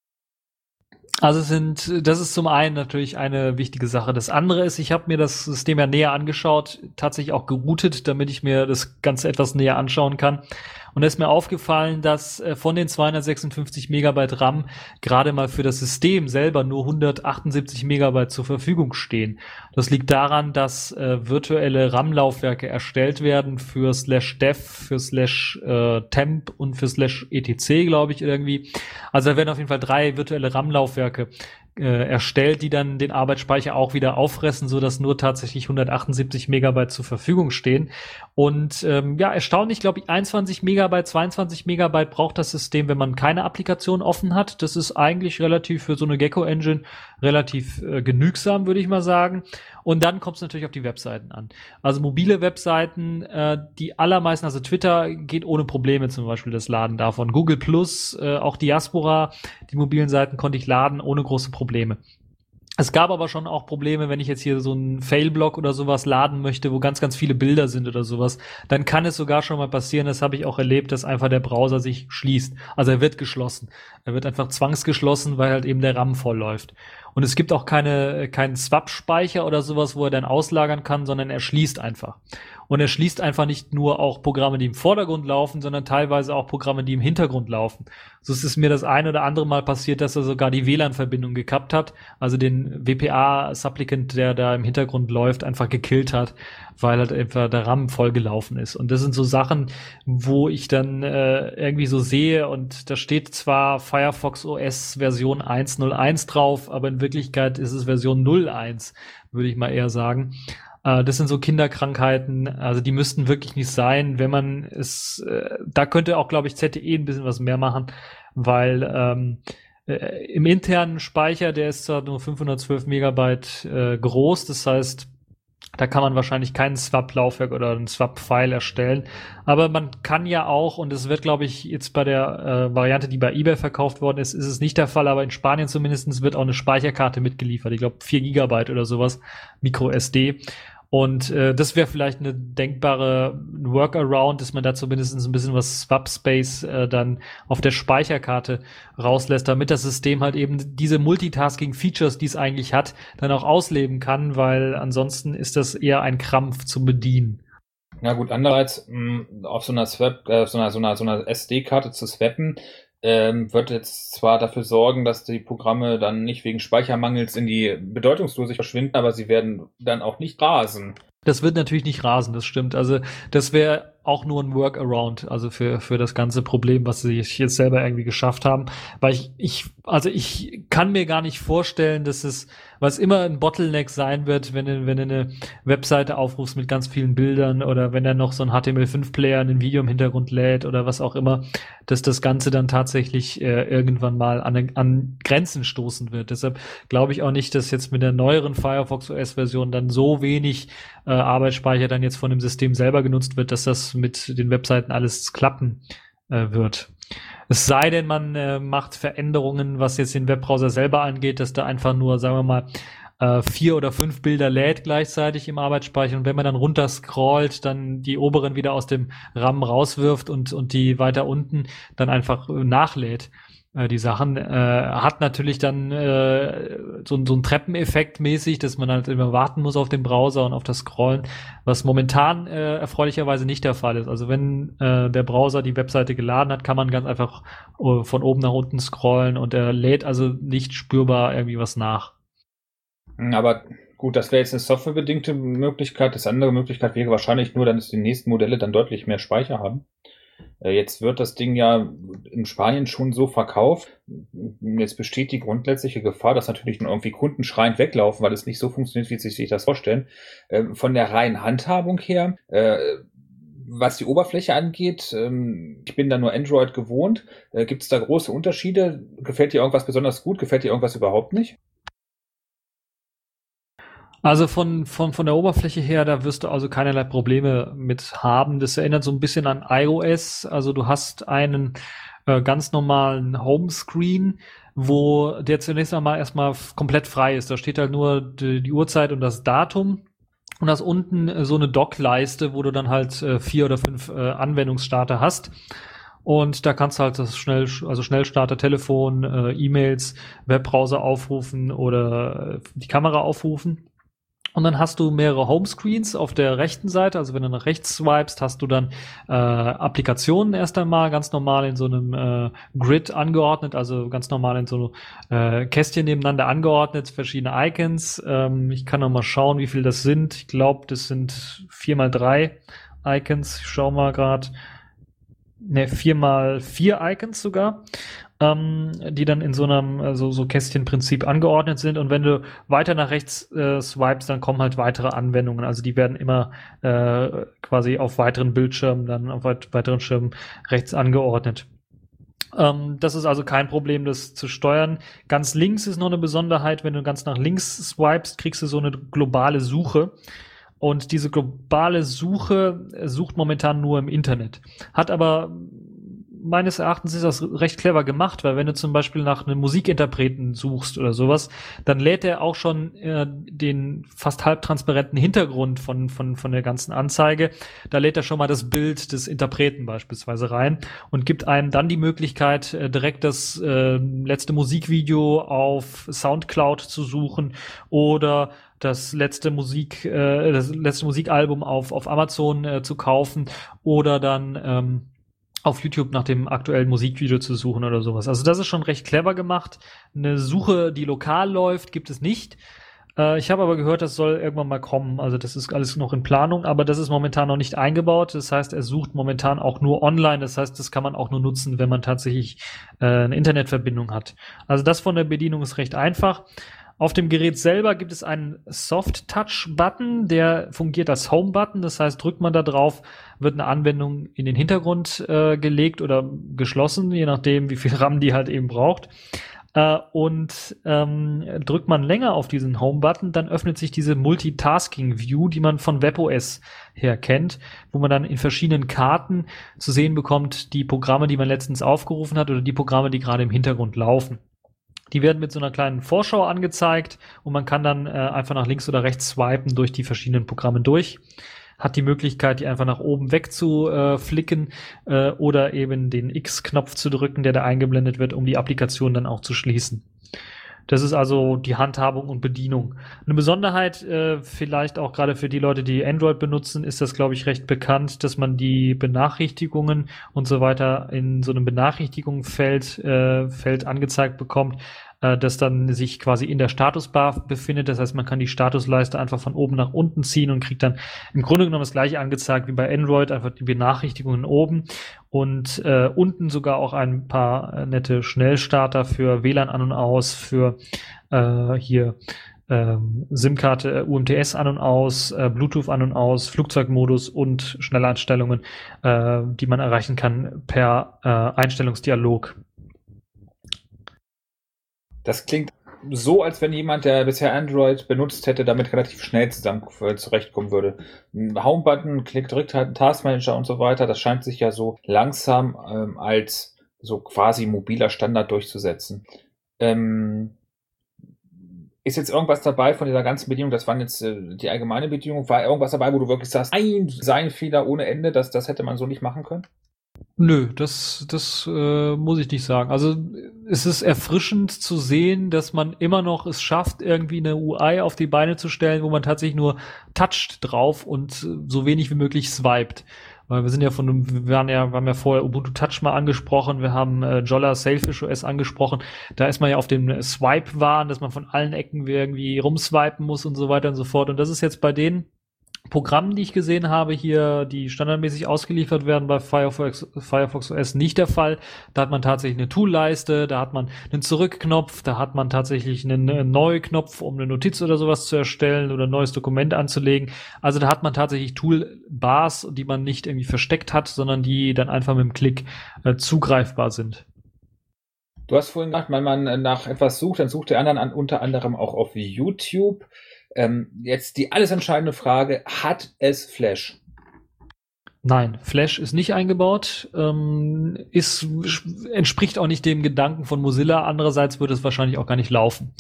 [SPEAKER 3] Also sind, das ist zum einen natürlich eine wichtige Sache. Das andere ist, ich habe mir das System ja näher angeschaut, tatsächlich auch geroutet, damit ich mir das Ganze etwas näher anschauen kann. Und da ist mir aufgefallen, dass äh, von den zweihundertsechsundfünfzig Megabyte RAM gerade mal für das System selber nur hundertachtundsiebzig Megabyte zur Verfügung stehen. Das liegt daran, dass äh, virtuelle RAM-Laufwerke erstellt werden für slash dev, für slash äh, temp und für slash etc, glaube ich, irgendwie. Also da werden auf jeden Fall drei virtuelle RAM-Laufwerke äh, erstellt, die dann den Arbeitsspeicher auch wieder auffressen, so dass nur tatsächlich hundertachtundsiebzig Megabyte zur Verfügung stehen. Und ähm, ja, erstaunlich, glaube ich, einundzwanzig Megabyte, zweiundzwanzig Megabyte braucht das System, wenn man keine Applikation offen hat. Das ist eigentlich relativ für so eine Gecko Engine relativ äh, genügsam, würde ich mal sagen. Und dann kommt es natürlich auf die Webseiten an. Also mobile Webseiten, äh, die allermeisten, also Twitter geht ohne Probleme zum Beispiel das Laden davon. Google Plus, äh, auch Diaspora, die mobilen Seiten konnte ich laden ohne große Probleme. Es gab aber schon auch Probleme, wenn ich jetzt hier so einen Fail-Blog oder sowas laden möchte, wo ganz, ganz viele Bilder sind oder sowas, dann kann es sogar schon mal passieren, das habe ich auch erlebt, dass einfach der Browser sich schließt. Also er wird geschlossen. Er wird einfach zwangsgeschlossen, weil halt eben der RAM voll läuft. Und es gibt auch keine, keinen Swap-Speicher oder sowas, wo er dann auslagern kann, sondern er schließt einfach. Und er schließt einfach nicht nur auch Programme, die im Vordergrund laufen, sondern teilweise auch Programme, die im Hintergrund laufen. So ist es mir das ein oder andere Mal passiert, dass er sogar die W L A N-Verbindung gekappt hat, also den W P A-Supplicant, der da im Hintergrund läuft, einfach gekillt hat, weil halt einfach der RAM vollgelaufen ist. Und das sind so Sachen, wo ich dann äh, irgendwie so sehe, und da steht zwar Firefox O S Version eins Punkt null eins drauf, aber in Wirklichkeit ist es Version null Punkt eins, würde ich mal eher sagen. Äh, das sind so Kinderkrankheiten, also die müssten wirklich nicht sein, wenn man es, äh, da könnte auch, glaube ich, Z T E ein bisschen was mehr machen, weil ähm, äh, im internen Speicher, der ist zwar nur fünfhundertzwölf Megabyte äh, groß, das heißt, da kann man wahrscheinlich keinen Swap-Laufwerk oder einen Swap-File erstellen. Aber man kann ja auch, und es wird, glaube ich, jetzt bei der äh, Variante, die bei eBay verkauft worden ist, ist es nicht der Fall, aber in Spanien zumindest wird auch eine Speicherkarte mitgeliefert. Ich glaube, vier Gigabyte oder sowas, Micro S D. Und äh, das wäre vielleicht eine denkbare Workaround, dass man da zumindest ein bisschen was Swap-Space äh, dann auf der Speicherkarte rauslässt, damit das System halt eben diese Multitasking-Features, die es eigentlich hat, dann auch ausleben kann, weil ansonsten ist das eher ein Krampf zu bedienen.
[SPEAKER 4] Na gut, andererseits mh, auf so einer Swap, äh, so einer, so einer, so einer S D-Karte zu swappen, ähm, wird jetzt zwar dafür sorgen, dass die Programme dann nicht wegen Speichermangels in die Bedeutungslosigkeit verschwinden, aber sie werden dann auch nicht rasen.
[SPEAKER 3] Das wird natürlich nicht rasen, das stimmt. Also das wäre auch nur ein Workaround, also für für das ganze Problem, was sie jetzt selber irgendwie geschafft haben. Weil ich, ich also ich kann mir gar nicht vorstellen, dass es, was immer ein Bottleneck sein wird, wenn du, wenn du eine Webseite aufrufst mit ganz vielen Bildern oder wenn er noch so ein H T M L fünf Player, ein Video im Hintergrund lädt oder was auch immer, dass das Ganze dann tatsächlich äh, irgendwann mal an, an Grenzen stoßen wird. Deshalb glaube ich auch nicht, dass jetzt mit der neueren Firefox O S Version dann so wenig äh, Arbeitsspeicher dann jetzt von dem System selber genutzt wird, dass das mit den Webseiten alles klappen äh, wird. Es sei denn, man äh, macht Veränderungen, was jetzt den Webbrowser selber angeht, dass da einfach nur, sagen wir mal, äh, vier oder fünf Bilder lädt gleichzeitig im Arbeitsspeicher und wenn man dann runter scrollt, dann die oberen wieder aus dem RAM rauswirft und, und die weiter unten dann einfach äh, nachlädt. Die Sachen, äh, hat natürlich dann äh, so, so einen Treppeneffekt mäßig, dass man halt immer warten muss auf den Browser und auf das Scrollen, was momentan äh, erfreulicherweise nicht der Fall ist. Also wenn äh, der Browser die Webseite geladen hat, kann man ganz einfach uh, von oben nach unten scrollen und er lädt also nicht spürbar irgendwie was nach.
[SPEAKER 4] Aber gut, das wäre jetzt eine softwarebedingte Möglichkeit. Das andere Möglichkeit wäre wahrscheinlich nur, dass die nächsten Modelle dann deutlich mehr Speicher haben. Jetzt wird das Ding ja in Spanien schon so verkauft. Jetzt besteht die grundsätzliche Gefahr, dass natürlich irgendwie Kunden schreiend weglaufen, weil es nicht so funktioniert, wie sie sich das vorstellen. Von der reinen Handhabung her, was die Oberfläche angeht, ich bin da nur Android gewohnt. Gibt es da große Unterschiede? Gefällt dir irgendwas besonders gut? Gefällt dir irgendwas überhaupt nicht?
[SPEAKER 3] Also von, von, von der Oberfläche her, da wirst du also keinerlei Probleme mit haben. Das erinnert so ein bisschen an iOS. Also du hast einen äh, ganz normalen Homescreen, wo der zunächst einmal erstmal f- komplett frei ist. Da steht halt nur die, die Uhrzeit und das Datum. Und hast unten äh, so eine Dock-Leiste, wo du dann halt äh, vier oder fünf äh, Anwendungsstarter hast. Und da kannst du halt das schnell, also Schnellstarter, Telefon, äh, E-Mails, Webbrowser aufrufen oder äh, die Kamera aufrufen. Und dann hast du mehrere Homescreens auf der rechten Seite, also wenn du nach rechts swipest, hast du dann äh, Applikationen erst einmal ganz normal in so einem äh, Grid angeordnet, also ganz normal in so äh, Kästchen nebeneinander angeordnet, verschiedene Icons. Ähm, ich kann noch mal schauen, wie viel das sind. Ich glaube, das sind vier mal drei Icons. Ich schau mal gerade. Ne, vier mal vier Icons sogar, ähm, die dann in so einem also so Kästchenprinzip angeordnet sind. Und wenn du weiter nach rechts äh, swipest, dann kommen halt weitere Anwendungen. Also die werden immer äh, quasi auf weiteren Bildschirmen, dann auf weit- weiteren Schirmen rechts angeordnet. Ähm, das ist also kein Problem, das zu steuern. Ganz links ist noch eine Besonderheit. Wenn du ganz nach links swipest, kriegst du so eine globale Suche. Und diese globale Suche sucht momentan nur im Internet. Hat aber, meines Erachtens ist das recht clever gemacht, weil wenn du zum Beispiel nach einem Musikinterpreten suchst oder sowas, dann lädt er auch schon äh, den fast halbtransparenten Hintergrund von, von, von der ganzen Anzeige. Da lädt er schon mal das Bild des Interpreten beispielsweise rein und gibt einem dann die Möglichkeit, äh, direkt das äh, letzte Musikvideo auf Soundcloud zu suchen oder das letzte Musik, äh, das letzte Musikalbum auf auf Amazon äh, zu kaufen oder dann ähm, auf YouTube nach dem aktuellen Musikvideo zu suchen oder sowas. Also das ist schon recht clever gemacht. Eine Suche, die lokal läuft, gibt es nicht. Äh, ich habe aber gehört, das soll irgendwann mal kommen. Also das ist alles noch in Planung, aber das ist momentan noch nicht eingebaut. Das heißt, er sucht momentan auch nur online. Das heißt, das kann man auch nur nutzen, wenn man tatsächlich äh, eine Internetverbindung hat. Also das von der Bedienung ist recht einfach. Auf dem Gerät selber gibt es einen Soft-Touch-Button, der fungiert als Home-Button. Das heißt, drückt man da drauf, wird eine Anwendung in den Hintergrund äh, gelegt oder geschlossen, je nachdem, wie viel RAM die halt eben braucht. Äh, und ähm, drückt man länger auf diesen Home-Button, dann öffnet sich diese Multitasking-View, die man von WebOS her kennt, wo man dann in verschiedenen Karten zu sehen bekommt, die Programme, die man letztens aufgerufen hat oder die Programme, die gerade im Hintergrund laufen. Die werden mit so einer kleinen Vorschau angezeigt und man kann dann äh, einfach nach links oder rechts swipen durch die verschiedenen Programme durch. Hat die Möglichkeit, die einfach nach oben weg zu äh, flicken äh, oder eben den X-Knopf zu drücken, der da eingeblendet wird, um die Applikation dann auch zu schließen. Das ist also die Handhabung und Bedienung. Eine Besonderheit, äh, vielleicht auch gerade für die Leute, die Android benutzen, ist das, glaube ich, recht bekannt, dass man die Benachrichtigungen und so weiter in so einem Benachrichtigungsfeld äh, Feld angezeigt bekommt. äh, das dann sich quasi in der Statusbar befindet. Das heißt, man kann die Statusleiste einfach von oben nach unten ziehen und kriegt dann im Grunde genommen das gleiche angezeigt wie bei Android, einfach die Benachrichtigungen oben und äh, unten sogar auch ein paar äh, nette Schnellstarter für W L A N an und aus, für äh, hier ähm, SIM-Karte, äh, U M T S an und aus, äh, Bluetooth an und aus, Flugzeugmodus und Schnelleinstellungen, äh, die man erreichen kann per äh, Einstellungsdialog.
[SPEAKER 4] Das klingt so, als wenn jemand, der bisher Android benutzt hätte, damit relativ schnell zusammen äh, zurechtkommen würde. Ein Home-Button, Klick, drückt halt einen Taskmanager und so weiter. Das scheint sich ja so langsam ähm, als so quasi mobiler Standard durchzusetzen. Ähm, Ist jetzt irgendwas dabei von dieser ganzen Bedienung, das waren jetzt äh, die allgemeine Bedienung, war irgendwas dabei, wo du wirklich sagst, ein Designfehler ohne Ende, das, das hätte man so nicht machen können?
[SPEAKER 3] Nö, das, das äh, muss ich nicht sagen. Also es ist erfrischend zu sehen, dass man immer noch es schafft, irgendwie eine U I auf die Beine zu stellen, wo man tatsächlich nur toucht drauf und so wenig wie möglich swiped. Weil wir sind ja von, wir waren ja, wir haben ja vorher Ubuntu Touch mal angesprochen, wir haben äh, Jolla Sailfish O S angesprochen. Da ist man ja auf dem Swipe-Wahn, dass man von allen Ecken irgendwie rumswipen muss und so weiter und so fort. Und das ist jetzt bei den Programmen, die ich gesehen habe, hier, die standardmäßig ausgeliefert werden bei Firefox, Firefox O S, nicht der Fall. Da hat man tatsächlich eine Toolleiste, da hat man einen Zurückknopf, da hat man tatsächlich einen, einen Neuknopf, um eine Notiz oder sowas zu erstellen oder ein neues Dokument anzulegen. Also da hat man tatsächlich Toolbars, die man nicht irgendwie versteckt hat, sondern die dann einfach mit dem Klick äh, zugreifbar sind.
[SPEAKER 4] Du hast vorhin gesagt, wenn man nach etwas sucht, dann sucht der anderen an, unter anderem auch auf YouTube. Ähm, jetzt die alles entscheidende Frage, hat es Flash?
[SPEAKER 3] Nein, Flash ist nicht eingebaut, ähm, ist, entspricht auch nicht dem Gedanken von Mozilla. Andererseits würde es wahrscheinlich auch gar nicht laufen.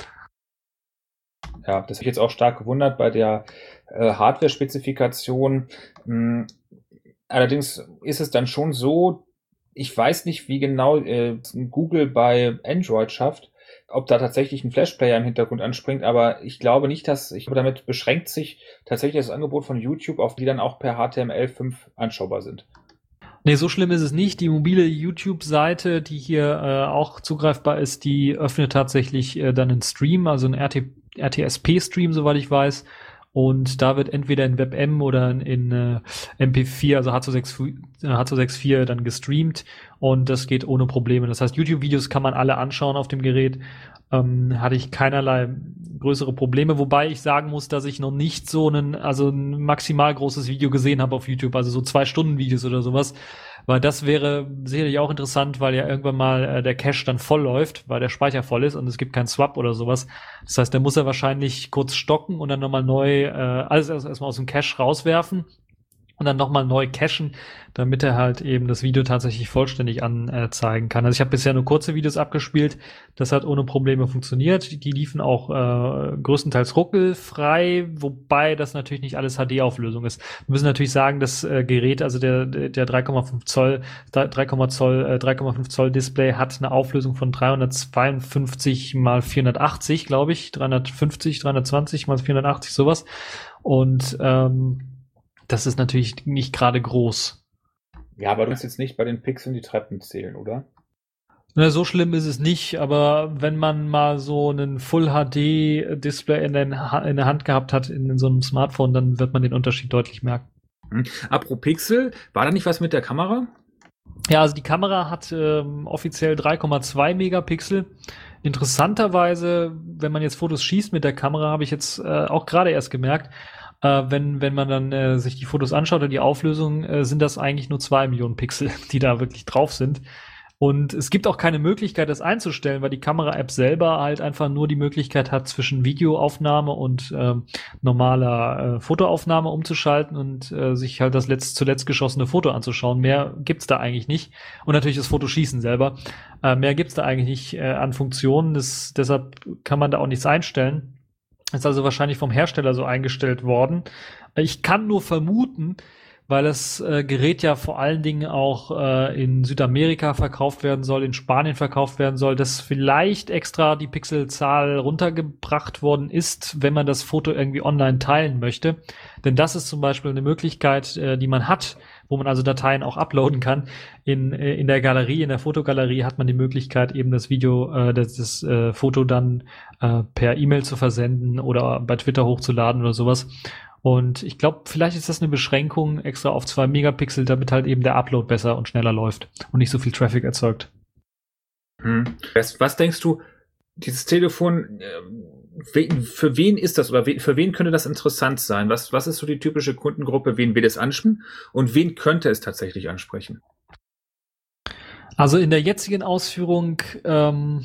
[SPEAKER 4] Ja, das habe ich jetzt auch stark gewundert bei der äh, Hardware-Spezifikation. Hm, allerdings ist es dann schon so, ich weiß nicht, wie genau äh, Google bei Android schafft, ob da tatsächlich ein Flash-Player im Hintergrund anspringt, aber ich glaube nicht, dass, ich glaube, damit beschränkt sich tatsächlich das Angebot von YouTube, auf die dann auch per H T M L fünf anschaubar sind.
[SPEAKER 3] Nee, so schlimm ist es nicht. Die mobile YouTube-Seite, die hier äh, auch zugreifbar ist, die öffnet tatsächlich äh, dann einen Stream, also einen R T S P-Stream, soweit ich weiß. Und da wird entweder in WebM oder in äh, M P vier, also H zweihundertvierundsiebzig dann gestreamt und das geht ohne Probleme. Das heißt, YouTube-Videos kann man alle anschauen auf dem Gerät. Ähm, hatte ich keinerlei größere Probleme, wobei ich sagen muss, dass ich noch nicht so einen, also ein maximal großes Video gesehen habe auf YouTube, also so zwei Stunden Videos oder sowas. Weil das wäre sicherlich auch interessant, weil ja irgendwann mal äh, der Cache dann voll läuft, weil der Speicher voll ist und es gibt keinen Swap oder sowas. Das heißt, der muss er wahrscheinlich kurz stocken und dann nochmal neu äh, alles erstmal erst aus dem Cache rauswerfen und dann nochmal neu cachen, damit er halt eben das Video tatsächlich vollständig anzeigen kann. Also ich habe bisher nur kurze Videos abgespielt, das hat ohne Probleme funktioniert. Die liefen auch äh, größtenteils ruckelfrei, wobei das natürlich nicht alles H D-Auflösung ist. Wir müssen natürlich sagen, das äh, Gerät, also der der drei Komma fünf Zoll drei Komma fünf Zoll Display hat eine Auflösung von dreihundertzweiundfünfzig mal vierhundertachtzig, glaube ich, dreihundertfünfzig, dreihundertzwanzig mal vierhundertachtzig, sowas. Und ähm, das ist natürlich nicht gerade groß.
[SPEAKER 4] Ja, aber du musst jetzt nicht bei den Pixeln die Treppen zählen, oder?
[SPEAKER 3] Na, so schlimm ist es nicht, aber wenn man mal so einen Full-H D-Display in, in der Hand gehabt hat, in, in so einem Smartphone, dann wird man den Unterschied deutlich merken.
[SPEAKER 4] Hm. Apropos Pixel, war da nicht was mit der Kamera?
[SPEAKER 3] Ja, also die Kamera hat ähm, offiziell drei Komma zwei Megapixel. Interessanterweise, wenn man jetzt Fotos schießt mit der Kamera, habe ich jetzt äh, auch gerade erst gemerkt, äh, wenn wenn man dann äh, sich die Fotos anschaut oder die Auflösung, äh, sind das eigentlich nur zwei Millionen Pixel, die da wirklich drauf sind. Und es gibt auch keine Möglichkeit, das einzustellen, weil die Kamera-App selber halt einfach nur die Möglichkeit hat, zwischen Videoaufnahme und äh, normaler äh, Fotoaufnahme umzuschalten und äh, sich halt das letzt, zuletzt geschossene Foto anzuschauen. Mehr gibt's da eigentlich nicht. Und natürlich das Fotoschießen selber. Äh, mehr gibt's da eigentlich nicht äh, an Funktionen. Das, deshalb kann man da auch nichts einstellen. Ist also wahrscheinlich vom Hersteller so eingestellt worden. Ich kann nur vermuten, weil das äh, Gerät ja vor allen Dingen auch äh, in Südamerika verkauft werden soll, in Spanien verkauft werden soll, dass vielleicht extra die Pixelzahl runtergebracht worden ist, wenn man das Foto irgendwie online teilen möchte. Denn das ist zum Beispiel eine Möglichkeit, äh, die man hat, wo man also Dateien auch uploaden kann. In, in der Galerie, in der Fotogalerie hat man die Möglichkeit, eben das Video, äh, das, das äh, Foto dann äh, per E-Mail zu versenden oder bei Twitter hochzuladen oder sowas. Und ich glaube, vielleicht ist das eine Beschränkung extra auf zwei Megapixel, damit halt eben der Upload besser und schneller läuft und nicht so viel Traffic erzeugt.
[SPEAKER 4] Hm. Was, was denkst du, dieses Telefon, äh, we, für wen ist das oder we, für wen könnte das interessant sein? Was, was ist so die typische Kundengruppe, wen will es ansprechen und wen könnte es tatsächlich ansprechen?
[SPEAKER 3] Also in der jetzigen Ausführung ähm,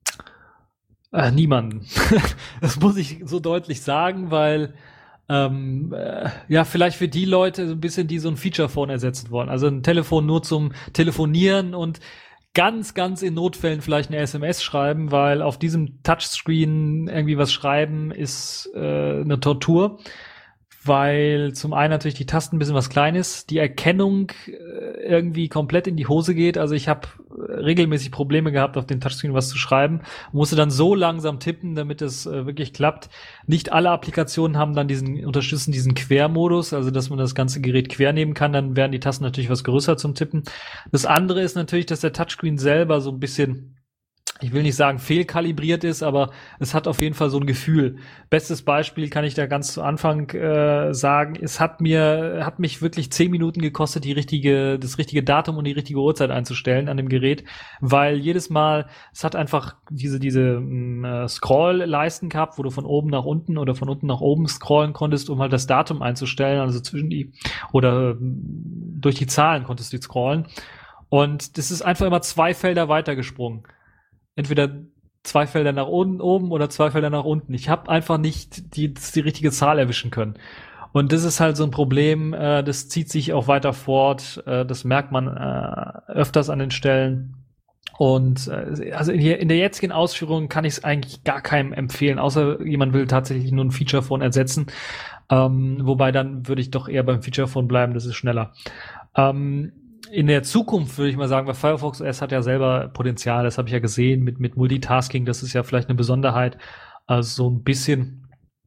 [SPEAKER 3] äh, niemanden. Das muss ich so deutlich sagen, weil Ähm, äh, ja, vielleicht für die Leute so ein bisschen, die so ein Feature-Phone ersetzen wollen. Also ein Telefon nur zum Telefonieren und ganz, ganz in Notfällen vielleicht eine S M S schreiben, weil auf diesem Touchscreen irgendwie was schreiben ist äh, eine Tortur. Weil zum einen natürlich die Tasten ein bisschen was Kleines, die Erkennung äh, irgendwie komplett in die Hose geht. Also ich habe regelmäßig Probleme gehabt, auf den Touchscreen was zu schreiben. Musste dann so langsam tippen, damit es äh, wirklich klappt. Nicht alle Applikationen haben dann diesen, unterstützen diesen Quermodus, also dass man das ganze Gerät quer nehmen kann. Dann werden die Tasten natürlich was größer zum Tippen. Das andere ist natürlich, dass der Touchscreen selber so ein bisschen, ich will nicht sagen fehlkalibriert ist, aber es hat auf jeden Fall so ein Gefühl. Bestes Beispiel kann ich da ganz zu Anfang äh, sagen, es hat mir hat mich wirklich zehn Minuten gekostet, die richtige das richtige Datum und die richtige Uhrzeit einzustellen an dem Gerät, weil jedes Mal, es hat einfach diese diese äh, Scroll-Leisten gehabt, wo du von oben nach unten oder von unten nach oben scrollen konntest, um halt das Datum einzustellen, also zwischen die oder äh, durch die Zahlen konntest du scrollen. Und das ist einfach immer zwei Felder weitergesprungen. Entweder zwei Felder nach oben, oben oder zwei Felder nach unten. Ich habe einfach nicht die, die richtige Zahl erwischen können. Und das ist halt so ein Problem, äh, das zieht sich auch weiter fort. Äh, das merkt man äh, öfters an den Stellen. Und äh, also in, in der jetzigen Ausführung kann ich es eigentlich gar keinem empfehlen, außer jemand will tatsächlich nur ein Feature-Phone ersetzen. Ähm, wobei dann würde ich doch eher beim Feature-Phone bleiben, das ist schneller. Ähm, In der Zukunft würde ich mal sagen, weil Firefox O S hat ja selber Potenzial, das habe ich ja gesehen mit mit Multitasking, das ist ja vielleicht eine Besonderheit, also so ein bisschen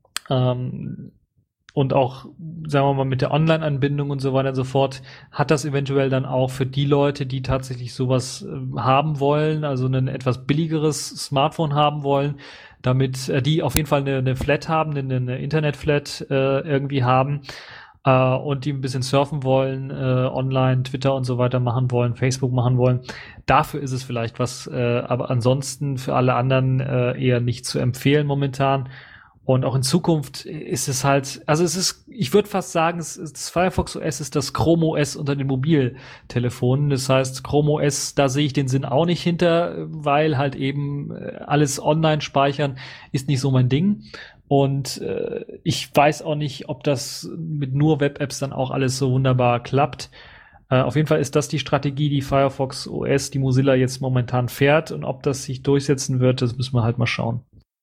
[SPEAKER 3] ähm, und auch, sagen wir mal, mit der Online-Anbindung und so weiter und so fort, hat das eventuell dann auch für die Leute, die tatsächlich sowas äh, haben wollen, also ein etwas billigeres Smartphone haben wollen, damit äh, die auf jeden Fall eine, eine Flat haben, eine, eine Internet-Flat äh, irgendwie haben, Uh, und die ein bisschen surfen wollen, uh, online, Twitter und so weiter machen wollen, Facebook machen wollen. Dafür ist es vielleicht was, uh, aber ansonsten für alle anderen uh, eher nicht zu empfehlen momentan. Und auch in Zukunft ist es halt, also es ist, ich würde fast sagen, es ist, das Firefox O S ist das Chrome O S unter den Mobiltelefonen. Das heißt, Chrome O S, da sehe ich den Sinn auch nicht hinter, weil halt eben alles online speichern ist nicht so mein Ding. Und äh, ich weiß auch nicht, ob das mit nur Web-Apps dann auch alles so wunderbar klappt. Äh, auf jeden Fall ist das die Strategie, die Firefox O S, die Mozilla jetzt momentan fährt. Und ob das sich durchsetzen wird, das müssen wir halt mal schauen.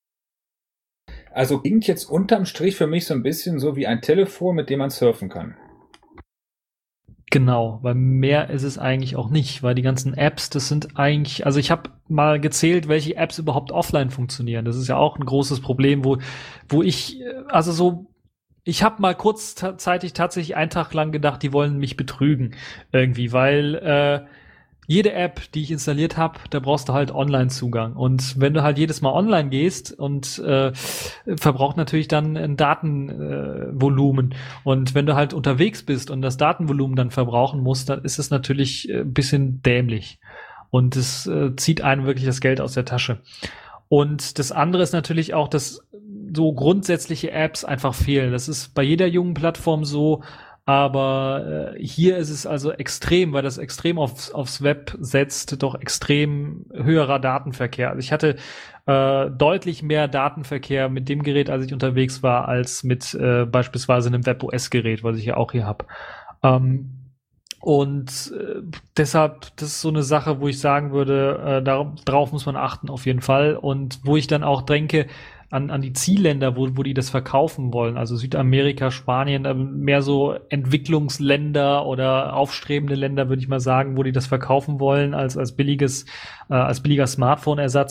[SPEAKER 4] Also klingt jetzt unterm Strich für mich so ein bisschen so wie ein Telefon, mit dem man surfen kann.
[SPEAKER 3] Genau, weil mehr ist es eigentlich auch nicht, weil die ganzen Apps, das sind eigentlich, also ich habe mal gezählt, welche Apps überhaupt offline funktionieren. Das ist ja auch ein großes Problem, wo wo ich, also so, ich habe mal kurzzeitig tatsächlich einen Tag lang gedacht, die wollen mich betrügen irgendwie, weil äh, jede App, die ich installiert habe, da brauchst du halt Online-Zugang. Und wenn du halt jedes Mal online gehst und äh, verbraucht natürlich dann ein Datenvolumen. Äh, und wenn du halt unterwegs bist und das Datenvolumen dann verbrauchen musst, dann ist es natürlich ein bisschen dämlich. Und es äh, zieht einem wirklich das Geld aus der Tasche. Und das andere ist natürlich auch, dass so grundsätzliche Apps einfach fehlen. Das ist bei jeder jungen Plattform so. Aber äh, hier ist es also extrem, weil das extrem aufs, aufs Web setzt, doch extrem höherer Datenverkehr. Also ich hatte äh, deutlich mehr Datenverkehr mit dem Gerät, als ich unterwegs war, als mit äh, beispielsweise einem WebOS-Gerät, was ich ja auch hier habe. Ähm, und äh, deshalb, das ist so eine Sache, wo ich sagen würde, äh, darauf, darauf muss man achten auf jeden Fall. Und wo ich dann auch denke, an, an die Zielländer, wo, wo die das verkaufen wollen, also Südamerika, Spanien, mehr so Entwicklungsländer oder aufstrebende Länder, würde ich mal sagen, wo die das verkaufen wollen als, als billiges, äh, als billiger Smartphone-Ersatz.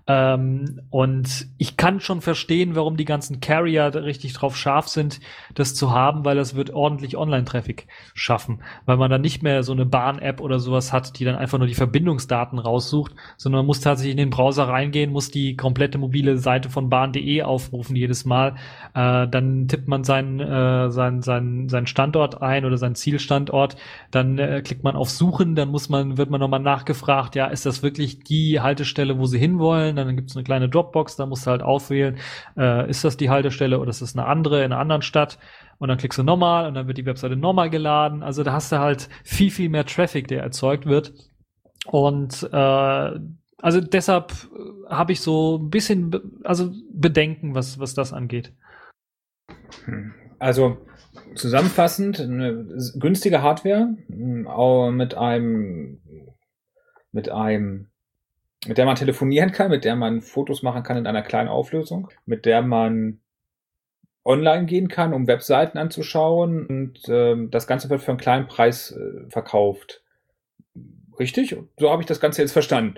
[SPEAKER 3] Ähm, und ich kann schon verstehen, warum die ganzen Carrier da richtig drauf scharf sind, das zu haben, weil das wird ordentlich Online-Traffic schaffen, weil man dann nicht mehr so eine Bahn-App oder sowas hat, die dann einfach nur die Verbindungsdaten raussucht, sondern man muss tatsächlich in den Browser reingehen, muss die komplette mobile Seite von bahn punkt de aufrufen jedes Mal. Äh, dann tippt man seinen, äh, seinen, seinen, seinen Standort ein oder seinen Zielstandort, dann äh, klickt man auf Suchen, dann muss man, wird man nochmal nachgefragt, ja, ist das wirklich die Haltestelle, wo sie hinwollen? Dann gibt es eine kleine Dropbox, da musst du halt auswählen, äh, ist das die Haltestelle oder ist das eine andere in einer anderen Stadt? Und dann klickst du nochmal und dann wird die Webseite nochmal geladen. Also da hast du halt viel, viel mehr Traffic, der erzeugt wird. Und äh, also deshalb habe ich so ein bisschen be- also Bedenken, was, was das angeht.
[SPEAKER 4] Also zusammenfassend, eine günstige Hardware, auch mit einem, mit einem, mit der man telefonieren kann, mit der man Fotos machen kann in einer kleinen Auflösung, mit der man online gehen kann, um Webseiten anzuschauen, und ähm, das Ganze wird für einen kleinen Preis äh, verkauft. Richtig? So habe ich das Ganze jetzt verstanden.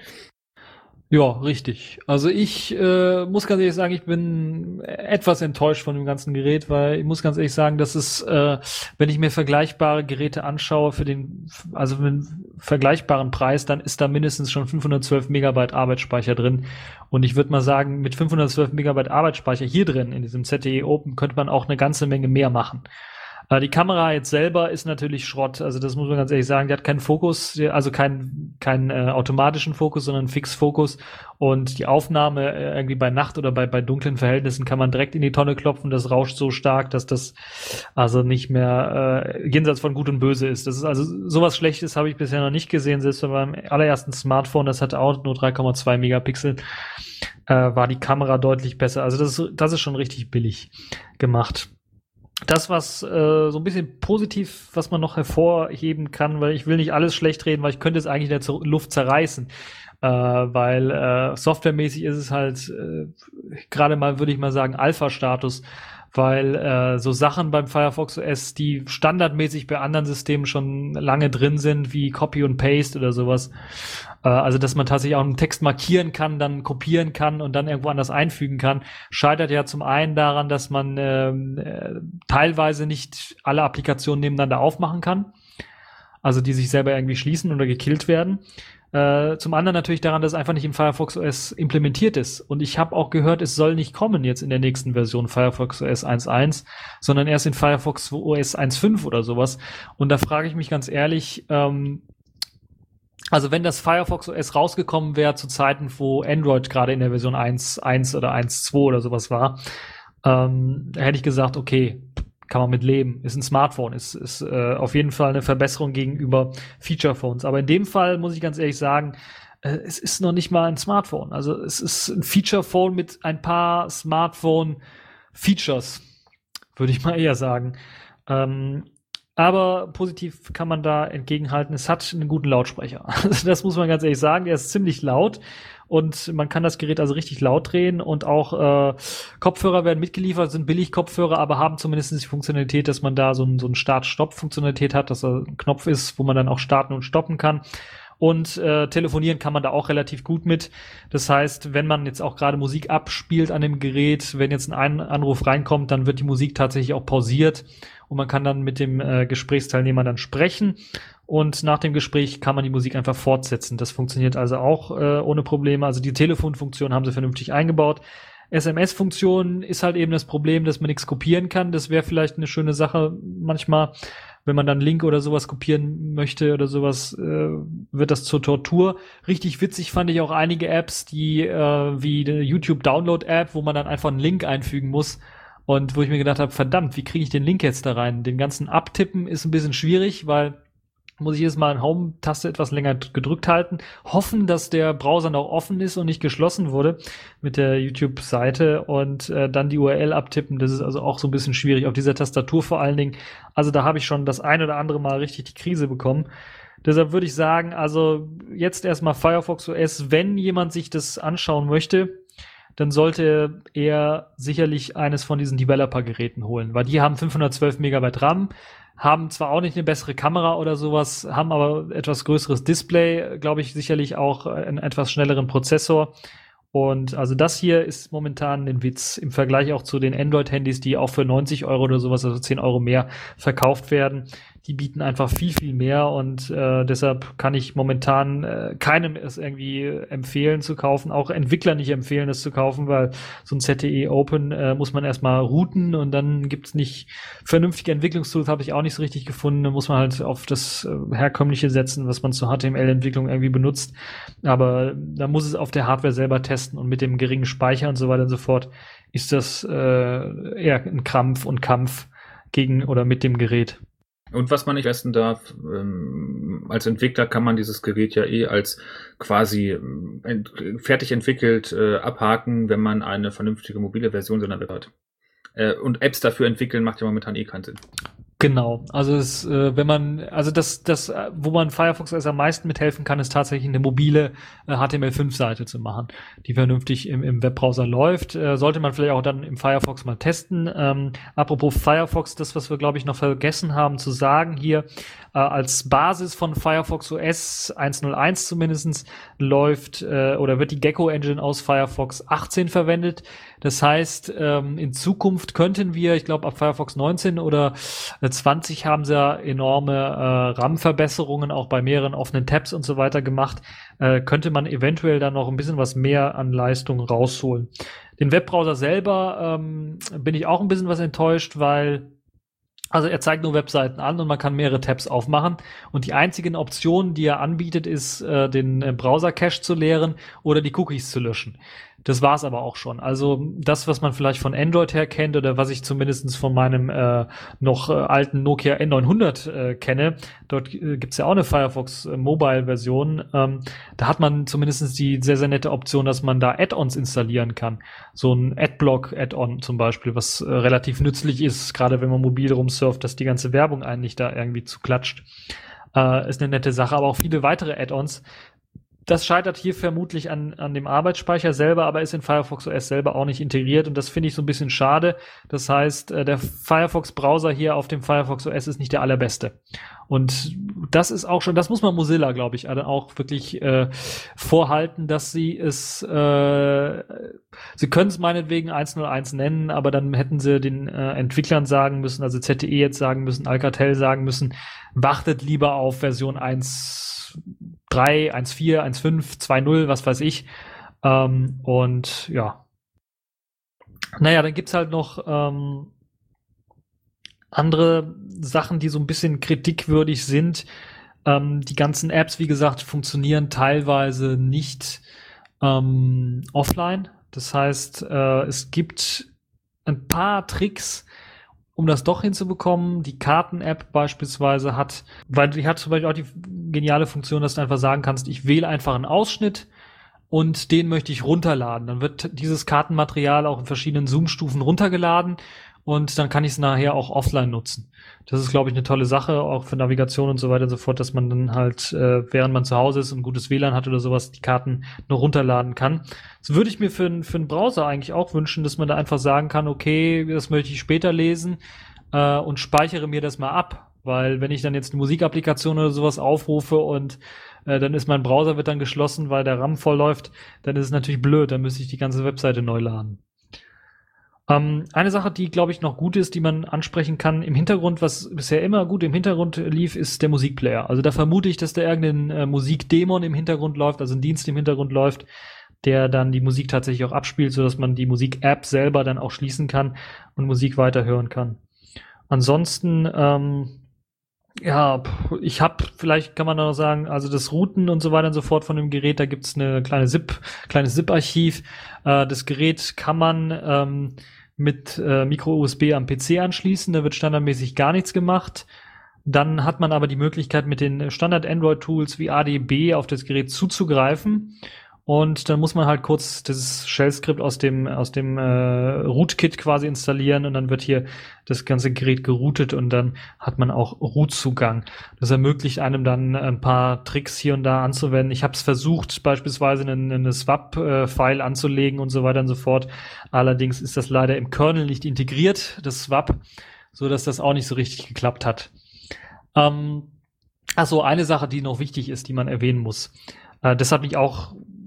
[SPEAKER 3] Ja, richtig. Also ich äh, muss ganz ehrlich sagen, ich bin etwas enttäuscht von dem ganzen Gerät, weil ich muss ganz ehrlich sagen, dass es, äh, wenn ich mir vergleichbare Geräte anschaue für den, also für den vergleichbaren Preis, dann ist da mindestens schon fünfhundertzwölf Megabyte Arbeitsspeicher drin. Und ich würde mal sagen, mit fünfhundertzwölf Megabyte Arbeitsspeicher hier drin in diesem Z T E Open könnte man auch eine ganze Menge mehr machen. Die Kamera jetzt selber ist natürlich Schrott, also das muss man ganz ehrlich sagen, die hat keinen Fokus, also keinen keinen äh, automatischen Fokus, sondern einen Fixfokus, und die Aufnahme äh, irgendwie bei Nacht oder bei bei dunklen Verhältnissen kann man direkt in die Tonne klopfen, das rauscht so stark, dass das also nicht mehr äh, jenseits von Gut und Böse ist. Das ist also sowas Schlechtes habe ich bisher noch nicht gesehen, selbst bei meinem allerersten Smartphone, das hatte auch nur drei Komma zwei Megapixel, äh, war die Kamera deutlich besser. Also das ist, das ist schon richtig billig gemacht. Das, was äh, so ein bisschen positiv, was man noch hervorheben kann, weil ich will nicht alles schlecht reden, weil ich könnte es eigentlich in der Zer- Luft zerreißen, äh, weil äh, softwaremäßig ist es halt äh, gerade mal, würde ich mal sagen, Alpha-Status, weil äh, so Sachen beim Firefox O S, die standardmäßig bei anderen Systemen schon lange drin sind, wie Copy und Paste oder sowas, äh, also dass man tatsächlich auch einen Text markieren kann, dann kopieren kann und dann irgendwo anders einfügen kann, scheitert ja zum einen daran, dass man ähm, äh, teilweise nicht alle Applikationen nebeneinander aufmachen kann, also die sich selber irgendwie schließen oder gekillt werden. Äh, zum anderen natürlich daran, dass es einfach nicht im Firefox O S implementiert ist. Und ich habe auch gehört, es soll nicht kommen jetzt in der nächsten Version Firefox O S eins Punkt eins, sondern erst in Firefox O S eins Punkt fünf oder sowas. Und da frage ich mich ganz ehrlich, ähm, also wenn das Firefox O S rausgekommen wäre zu Zeiten, wo Android gerade in der Version eins Punkt eins oder eins Punkt zwei oder sowas war, ähm, hätte ich gesagt, okay, kann man mit leben, ist ein Smartphone, ist, ist äh, auf jeden Fall eine Verbesserung gegenüber Feature-Phones. Aber in dem Fall muss ich ganz ehrlich sagen, äh, es ist noch nicht mal ein Smartphone. Also es ist ein Feature-Phone mit ein paar Smartphone-Features, würde ich mal eher sagen. Ähm, aber positiv kann man da entgegenhalten, es hat einen guten Lautsprecher. Also das muss man ganz ehrlich sagen, der ist ziemlich laut. Und man kann das Gerät also richtig laut drehen, und auch äh, Kopfhörer werden mitgeliefert, sind Billig-Kopfhörer, aber haben zumindest die Funktionalität, dass man da so ein, so ein Start-Stopp-Funktionalität hat, dass da ein Knopf ist, wo man dann auch starten und stoppen kann. Und äh, telefonieren kann man da auch relativ gut mit. Das heißt, wenn man jetzt auch gerade Musik abspielt an dem Gerät, wenn jetzt ein Anruf reinkommt, dann wird die Musik tatsächlich auch pausiert und man kann dann mit dem äh, Gesprächsteilnehmer dann sprechen. Und nach dem Gespräch kann man die Musik einfach fortsetzen. Das funktioniert also auch äh, ohne Probleme. Also die Telefonfunktion haben sie vernünftig eingebaut. S M S-Funktion ist halt eben das Problem, dass man nichts kopieren kann. Das wäre vielleicht eine schöne Sache manchmal, wenn man dann einen Link oder sowas kopieren möchte oder sowas, äh, wird das zur Tortur. Richtig witzig fand ich auch einige Apps, die äh, wie die YouTube-Download-App, wo man dann einfach einen Link einfügen muss. Und wo ich mir gedacht habe, verdammt, wie kriege ich den Link jetzt da rein? Den ganzen Abtippen ist ein bisschen schwierig, weil muss ich jedes Mal eine Home-Taste etwas länger gedrückt halten, hoffen, dass der Browser noch offen ist und nicht geschlossen wurde mit der YouTube-Seite, und äh, dann die U R L abtippen. Das ist also auch so ein bisschen schwierig, auf dieser Tastatur vor allen Dingen. Also da habe ich schon das ein oder andere Mal richtig die Krise bekommen. Deshalb würde ich sagen, also jetzt erstmal Firefox O S, wenn jemand sich das anschauen möchte, dann sollte er sicherlich eines von diesen Developer-Geräten holen, weil die haben fünfhundertzwölf Megabyte RAM, haben zwar auch nicht eine bessere Kamera oder sowas, haben aber etwas größeres Display, glaube ich, sicherlich auch einen etwas schnelleren Prozessor Und also das hier ist momentan ein Witz im Vergleich auch zu den Android-Handys, die auch für neunzig Euro oder sowas, also zehn Euro mehr verkauft werden. Die bieten einfach viel, viel mehr und äh, deshalb kann ich momentan äh, keinem es irgendwie empfehlen zu kaufen, auch Entwicklern nicht empfehlen, es zu kaufen, weil so ein Z T E Open äh, muss man erstmal routen und dann gibt's nicht vernünftige Entwicklungstools, habe ich auch nicht so richtig gefunden. Da muss man halt auf das äh, Herkömmliche setzen, was man zur H T M L-Entwicklung irgendwie benutzt. Aber da muss es auf der Hardware selber testen und mit dem geringen Speicher und so weiter und so fort ist das äh, eher ein Krampf und Kampf gegen oder mit dem Gerät.
[SPEAKER 4] Und was man nicht vergessen darf, ähm, als Entwickler kann man dieses Gerät ja eh als quasi ent- fertig entwickelt äh, abhaken, wenn man eine vernünftige mobile Version seiner Web hat. Äh, und Apps dafür entwickeln macht ja momentan eh keinen Sinn.
[SPEAKER 3] Genau, also es, äh, wenn man, also das, das, äh, wo man Firefox O S am meisten mithelfen kann, ist tatsächlich eine mobile äh, H T M L fünf Seite zu machen, die vernünftig im, im Webbrowser läuft. Äh, sollte man vielleicht auch dann im Firefox mal testen. Ähm, apropos Firefox, das, was wir glaube ich noch vergessen haben zu sagen hier, äh, als Basis von Firefox O S eins Punkt null eins zumindestens läuft äh, oder wird die Gecko Engine aus Firefox achtzehn verwendet. Das heißt, ähm, in Zukunft könnten wir, ich glaube ab Firefox neunzehn oder zwanzig haben sie ja enorme äh, RAM-Verbesserungen auch bei mehreren offenen Tabs und so weiter gemacht, äh, könnte man eventuell dann noch ein bisschen was mehr an Leistung rausholen. Den Webbrowser selber ähm, bin ich auch ein bisschen was enttäuscht, weil also er zeigt nur Webseiten an und man kann mehrere Tabs aufmachen und die einzigen Optionen, die er anbietet, ist äh, den äh, Browser-Cache zu leeren oder die Cookies zu löschen. Das war's aber auch schon. Also das, was man vielleicht von Android her kennt oder was ich zumindest von meinem äh, noch äh, alten Nokia N neunhundert äh, kenne, dort äh, gibt's ja auch eine Firefox äh, Mobile-Version. Ähm, da hat man zumindest die sehr, sehr nette Option, dass man da Add-ons installieren kann. So ein Adblock-Add-on zum Beispiel, was äh, relativ nützlich ist, gerade wenn man mobil rumsurft, dass die ganze Werbung eigentlich da irgendwie zu klatscht. Äh, ist eine nette Sache, aber auch viele weitere Add-ons. Das scheitert hier vermutlich an, an dem Arbeitsspeicher selber, aber ist in Firefox O S selber auch nicht integriert und das finde ich so ein bisschen schade. Das heißt, der Firefox-Browser hier auf dem Firefox O S ist nicht der allerbeste. Und das ist auch schon, das muss man Mozilla, glaube ich, auch wirklich äh, vorhalten, dass sie es, äh, sie können es meinetwegen eins Punkt null eins nennen, aber dann hätten sie den äh, Entwicklern sagen müssen, also Z T E jetzt sagen müssen, Alcatel sagen müssen, wartet lieber auf Version eins Punkt drei, eins Punkt vier, eins Punkt fünf, zwei Punkt null, was weiß ich. Ähm, und ja. Naja, dann gibt's halt noch ähm, andere Sachen, die so ein bisschen kritikwürdig sind. Ähm, die ganzen Apps, wie gesagt, funktionieren teilweise nicht ähm, offline. Das heißt, äh, es gibt ein paar Tricks, um das doch hinzubekommen. Die Karten-App beispielsweise hat, weil die hat zum Beispiel auch die geniale Funktion, dass du einfach sagen kannst, ich wähle einfach einen Ausschnitt und den möchte ich runterladen. Dann wird dieses Kartenmaterial auch in verschiedenen Zoom-Stufen runtergeladen und dann kann ich es nachher auch offline nutzen. Das ist, glaube ich, eine tolle Sache, auch für Navigation und so weiter und so fort, dass man dann halt, äh, während man zu Hause ist und gutes W L A N hat oder sowas, die Karten noch runterladen kann. Das würde ich mir für, für einen Browser eigentlich auch wünschen, dass man da einfach sagen kann, okay, das möchte ich später lesen äh, und speichere mir das mal ab. Weil wenn ich dann jetzt eine Musikapplikation oder sowas aufrufe und äh, dann ist mein Browser wird dann geschlossen, weil der RAM voll läuft, dann ist es natürlich blöd, dann müsste ich die ganze Webseite neu laden. Ähm, eine Sache, die, glaube ich, noch gut ist, die man ansprechen kann im Hintergrund, was bisher immer gut im Hintergrund lief, ist der Musikplayer. Also da vermute ich, dass da irgendein äh, Musikdämon im Hintergrund läuft, also ein Dienst im Hintergrund läuft, der dann die Musik tatsächlich auch abspielt, sodass man die Musik-App selber dann auch schließen kann und Musik weiterhören kann. Ansonsten, ähm, ja, ich habe, vielleicht kann man noch sagen, also das Routen und so weiter und so fort von dem Gerät, da gibt's eine kleine ZIP, kleines ZIP-Archiv. Äh, das Gerät kann man ähm, mit äh, Micro-U S B am P C anschließen, da wird standardmäßig gar nichts gemacht. Dann hat man aber die Möglichkeit, mit den Standard-Android-Tools wie A D B auf das Gerät zuzugreifen. Und dann muss man halt kurz das Shell-Skript aus dem aus dem äh, Rootkit quasi installieren und dann wird hier das ganze Gerät geroutet und dann hat man auch Root-Zugang. Das ermöglicht einem dann ein paar Tricks hier und da anzuwenden. Ich habe es versucht, beispielsweise eine, eine Swap-File anzulegen und so weiter und so fort. Allerdings ist das leider im Kernel nicht integriert, das Swap, so dass das auch nicht so richtig geklappt hat. Ähm, Achso, eine Sache, die noch wichtig ist, die man erwähnen muss. Äh, das hat mich auch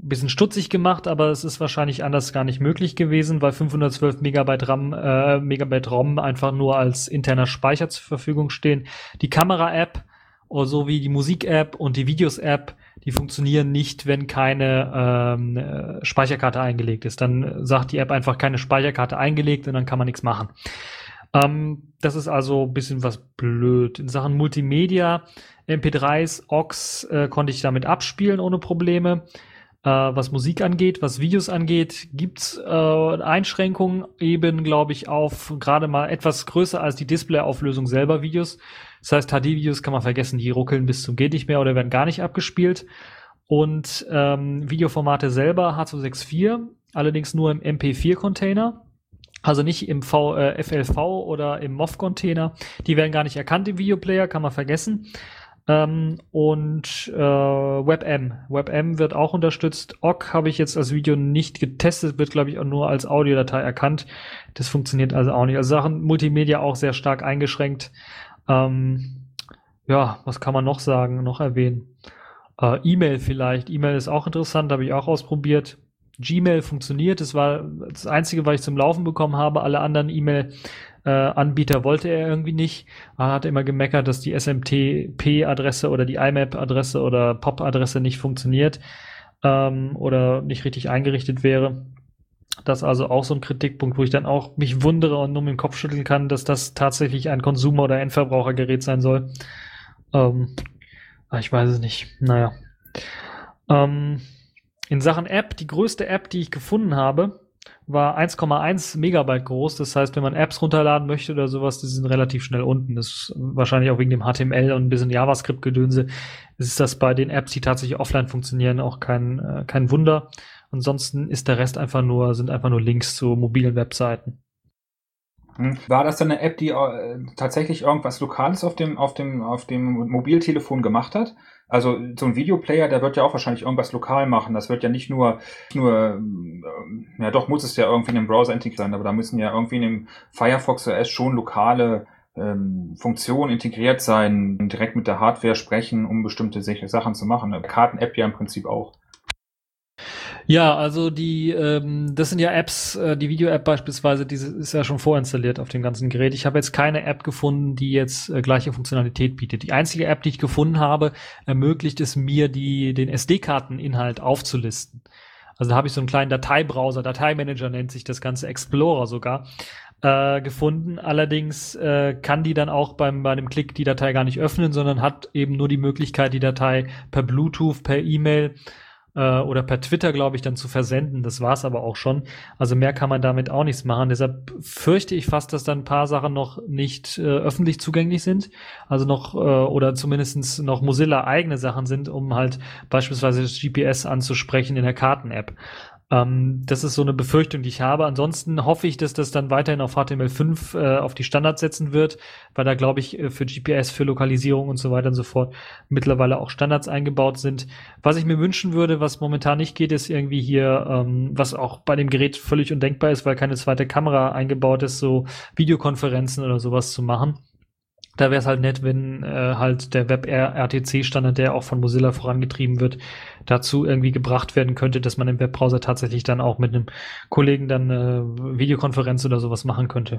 [SPEAKER 3] ein bisschen stutzig gemacht, aber es ist wahrscheinlich anders gar nicht möglich gewesen, weil fünfhundertzwölf Megabyte RAM, äh, Megabyte ROM einfach nur als interner Speicher zur Verfügung stehen. Die Kamera-App sowie die Musik-App und die Videos-App, die funktionieren nicht, wenn keine ähm, äh, Speicherkarte eingelegt ist. Dann sagt die App einfach keine Speicherkarte eingelegt und dann kann man nichts machen. Ähm, das ist also ein bisschen was blöd. In Sachen Multimedia, M P dreis, A U X äh, konnte ich damit abspielen ohne Probleme. Äh, was Musik angeht, was Videos angeht, gibt's äh, Einschränkungen eben, glaube ich, auf gerade mal etwas größer als die Displayauflösung selber Videos. Das heißt, H D-Videos kann man vergessen, die ruckeln bis zum geht nicht mehr oder werden gar nicht abgespielt. Und ähm, Videoformate selber H zwei sechs vier, allerdings nur im M P vier Container. Also nicht im v, äh, F L V oder im M O V-Container. Die werden gar nicht erkannt im Videoplayer, kann man vergessen. Ähm, und äh, WebM. WebM wird auch unterstützt. O G habe ich jetzt als Video nicht getestet, wird, glaube ich, auch nur als Audiodatei erkannt. Das funktioniert also auch nicht. Also Sachen Multimedia auch sehr stark eingeschränkt. Ähm, ja, was kann man noch sagen, noch erwähnen? Äh, E-Mail vielleicht. E-Mail ist auch interessant, habe ich auch ausprobiert. Gmail funktioniert. Das war das Einzige, was ich zum Laufen bekommen habe. Alle anderen E-Mail-Anbieter äh, wollte er irgendwie nicht. Er hat immer gemeckert, dass die S M T P-Adresse oder die I M A P-Adresse oder P O P-Adresse nicht funktioniert ähm, oder nicht richtig eingerichtet wäre. Das ist also auch so ein Kritikpunkt, wo ich dann auch mich wundere und nur mit dem Kopf schütteln kann, dass das tatsächlich ein Konsumer- oder Endverbrauchergerät sein soll. Ähm, ich weiß es nicht. Naja. Ähm, in Sachen App, die größte App, die ich gefunden habe, war eins Komma eins Megabyte groß. Das heißt, wenn man Apps runterladen möchte oder sowas, die sind relativ schnell unten. Das ist wahrscheinlich auch wegen dem H T M L und ein bisschen JavaScript-Gedönse. Ist das bei den Apps, die tatsächlich offline funktionieren, auch kein, äh, kein Wunder. Ansonsten ist der Rest einfach nur, sind einfach nur Links zu mobilen Webseiten.
[SPEAKER 4] War das dann eine App, die äh, tatsächlich irgendwas Lokales auf dem, auf dem, auf dem Mobiltelefon gemacht hat? Also so ein Videoplayer, der wird ja auch wahrscheinlich irgendwas lokal machen. Das wird ja nicht nur, nur, äh, ja doch muss es ja irgendwie in dem Browser integriert sein, aber da müssen ja irgendwie in dem Firefox O S schon lokale ähm, Funktionen integriert sein, direkt mit der Hardware sprechen, um bestimmte Sachen zu machen. Eine Karten-App ja im Prinzip auch.
[SPEAKER 3] Ja, also die, ähm, das sind ja Apps, äh, die Video-App beispielsweise, die ist ja schon vorinstalliert auf dem ganzen Gerät. Ich habe jetzt keine App gefunden, die jetzt äh, gleiche Funktionalität bietet. Die einzige App, die ich gefunden habe, ermöglicht es mir, die den S D-Karteninhalt aufzulisten. Also da habe ich so einen kleinen Dateibrowser, Dateimanager nennt sich das Ganze, Explorer sogar, äh, gefunden. Allerdings äh, kann die dann auch beim bei einem Klick die Datei gar nicht öffnen, sondern hat eben nur die Möglichkeit, die Datei per Bluetooth, per E-Mail oder per Twitter, glaube ich, dann zu versenden. Das war's aber auch schon. Also mehr kann man damit auch nichts machen. Deshalb fürchte ich fast, dass dann ein paar Sachen noch nicht äh, öffentlich zugänglich sind. Also noch, äh, oder zumindestens noch Mozilla-eigene Sachen sind, um halt beispielsweise das G P S anzusprechen in der Karten-App. Ähm, das ist so eine Befürchtung, die ich habe. Ansonsten hoffe ich, dass das dann weiterhin auf H T M L fünf äh, auf die Standards setzen wird, weil da, glaube ich, für G P S, für Lokalisierung und so weiter und so fort mittlerweile auch Standards eingebaut sind. Was ich mir wünschen würde, was momentan nicht geht, ist irgendwie hier, ähm, was auch bei dem Gerät völlig undenkbar ist, weil keine zweite Kamera eingebaut ist, so Videokonferenzen oder sowas zu machen. Da wäre es halt nett, wenn äh, halt der Web-R T C-Standard, der auch von Mozilla vorangetrieben wird, dazu irgendwie gebracht werden könnte, dass man im Webbrowser tatsächlich dann auch mit einem Kollegen dann äh, Videokonferenz oder sowas machen könnte.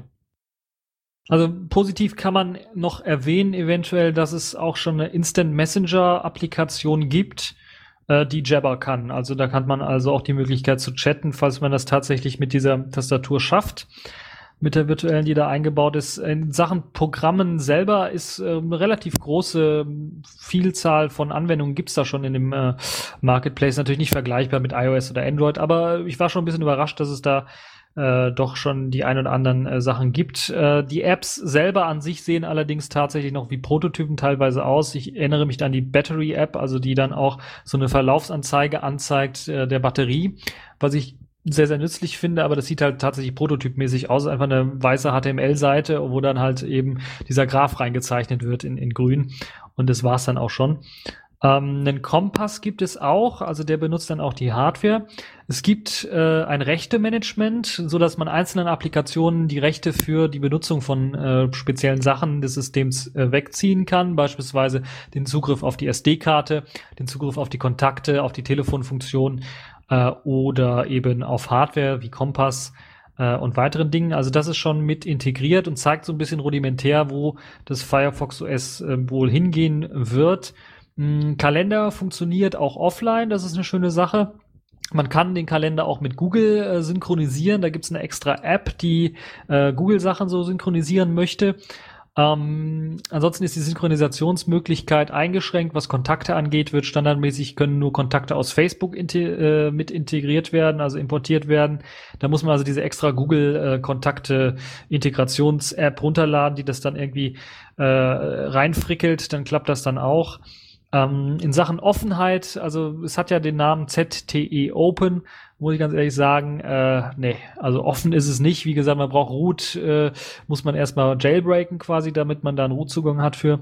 [SPEAKER 3] Also positiv kann man noch erwähnen eventuell, dass es auch schon eine Instant-Messenger-Applikation gibt, äh, die Jabber kann. Also da kann man also auch die Möglichkeit zu chatten, falls man das tatsächlich mit dieser Tastatur schafft. Mit der virtuellen, die da eingebaut ist. In Sachen Programmen selber ist äh, eine relativ große Vielzahl von Anwendungen gibt's da schon in dem äh, Marketplace. Natürlich nicht vergleichbar mit iOS oder Android, aber ich war schon ein bisschen überrascht, dass es da äh, doch schon die ein oder anderen äh, Sachen gibt. Äh, die Apps selber an sich sehen allerdings tatsächlich noch wie Prototypen teilweise aus. Ich erinnere mich an die Battery-App, also die dann auch so eine Verlaufsanzeige anzeigt äh, der Batterie, was ich sehr, sehr nützlich finde, aber das sieht halt tatsächlich prototypmäßig aus, einfach eine weiße H T M L-Seite, wo dann halt eben dieser Graph reingezeichnet wird in, in grün und das war's dann auch schon. Ähm, einen Kompass gibt es auch, also der benutzt dann auch die Hardware. Es gibt äh, ein Rechte-Management, so dass man einzelnen Applikationen die Rechte für die Benutzung von äh, speziellen Sachen des Systems äh, wegziehen kann, beispielsweise den Zugriff auf die S D-Karte, den Zugriff auf die Kontakte, auf die Telefonfunktion. äh, oder eben auf Hardware wie Kompass äh, und weiteren Dingen. Also das ist schon mit integriert und zeigt so ein bisschen rudimentär, wo das Firefox O S äh, wohl hingehen wird. Ein Kalender funktioniert auch offline, das ist eine schöne Sache. Man kann den Kalender auch mit Google äh, synchronisieren. Da gibt's eine extra App, die äh, Google-Sachen so synchronisieren möchte. Ähm, ansonsten ist die Synchronisationsmöglichkeit eingeschränkt. Was Kontakte angeht, wird standardmäßig können nur Kontakte aus Facebook inte- äh, mit integriert werden, also importiert werden. Da muss man also diese extra Google-Kontakte-Integrations-App runterladen, die das dann irgendwie äh, reinfrickelt. Dann klappt das dann auch. Ähm, in Sachen Offenheit, also es hat ja den Namen Z T E Open, muss ich ganz ehrlich sagen, äh, nee, also offen ist es nicht. Wie gesagt, man braucht Root, äh, muss man erstmal jailbreaken quasi, damit man da einen Root-Zugang hat für.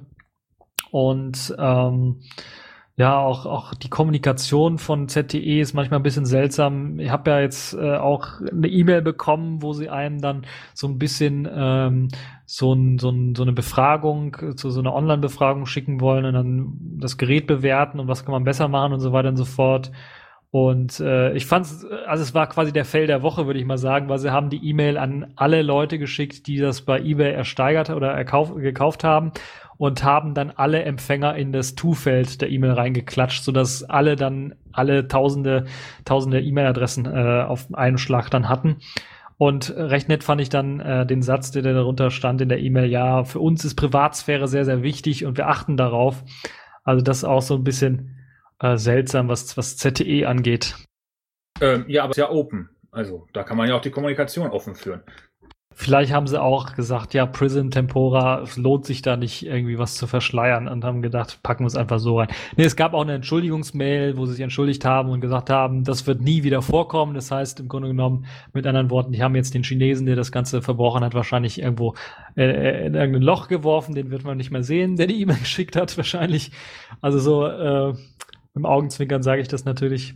[SPEAKER 3] Und ähm, ja, auch auch die Kommunikation von Z T E ist manchmal ein bisschen seltsam. Ich habe ja jetzt äh, auch eine E-Mail bekommen, wo sie einem dann so ein bisschen ähm, so, ein, so, ein, so eine Befragung, so, so eine Online-Befragung schicken wollen und dann das Gerät bewerten und was kann man besser machen und so weiter und so fort. Und äh, ich fand's, also es war quasi der Fail der Woche, würde ich mal sagen, weil sie haben die E-Mail an alle Leute geschickt, die das bei eBay ersteigert oder erkauf, gekauft haben und haben dann alle Empfänger in das To-Feld der E-Mail reingeklatscht, sodass alle dann alle tausende, tausende E-Mail-Adressen äh, auf einen Schlag dann hatten. Und recht nett fand ich dann äh, den Satz, der darunter stand in der E-Mail, ja, für uns ist Privatsphäre sehr, sehr wichtig und wir achten darauf. Also das ist auch so ein bisschen äh, seltsam, was, was Z T E angeht.
[SPEAKER 4] Ähm, ja, aber es ist ja open. Also da kann man ja auch die Kommunikation offen führen.
[SPEAKER 3] Vielleicht haben sie auch gesagt, ja, Prism, Tempora, es lohnt sich da nicht irgendwie was zu verschleiern und haben gedacht, packen wir es einfach so rein. Nee, es gab auch eine Entschuldigungsmail, wo sie sich entschuldigt haben und gesagt haben, das wird nie wieder vorkommen. Das heißt, im Grunde genommen, mit anderen Worten, die haben jetzt den Chinesen, der das Ganze verbrochen hat, wahrscheinlich irgendwo äh, in irgendein Loch geworfen. Den wird man nicht mehr sehen, der die E-Mail geschickt hat, wahrscheinlich. Also so äh, im Augenzwinkern sage ich das natürlich.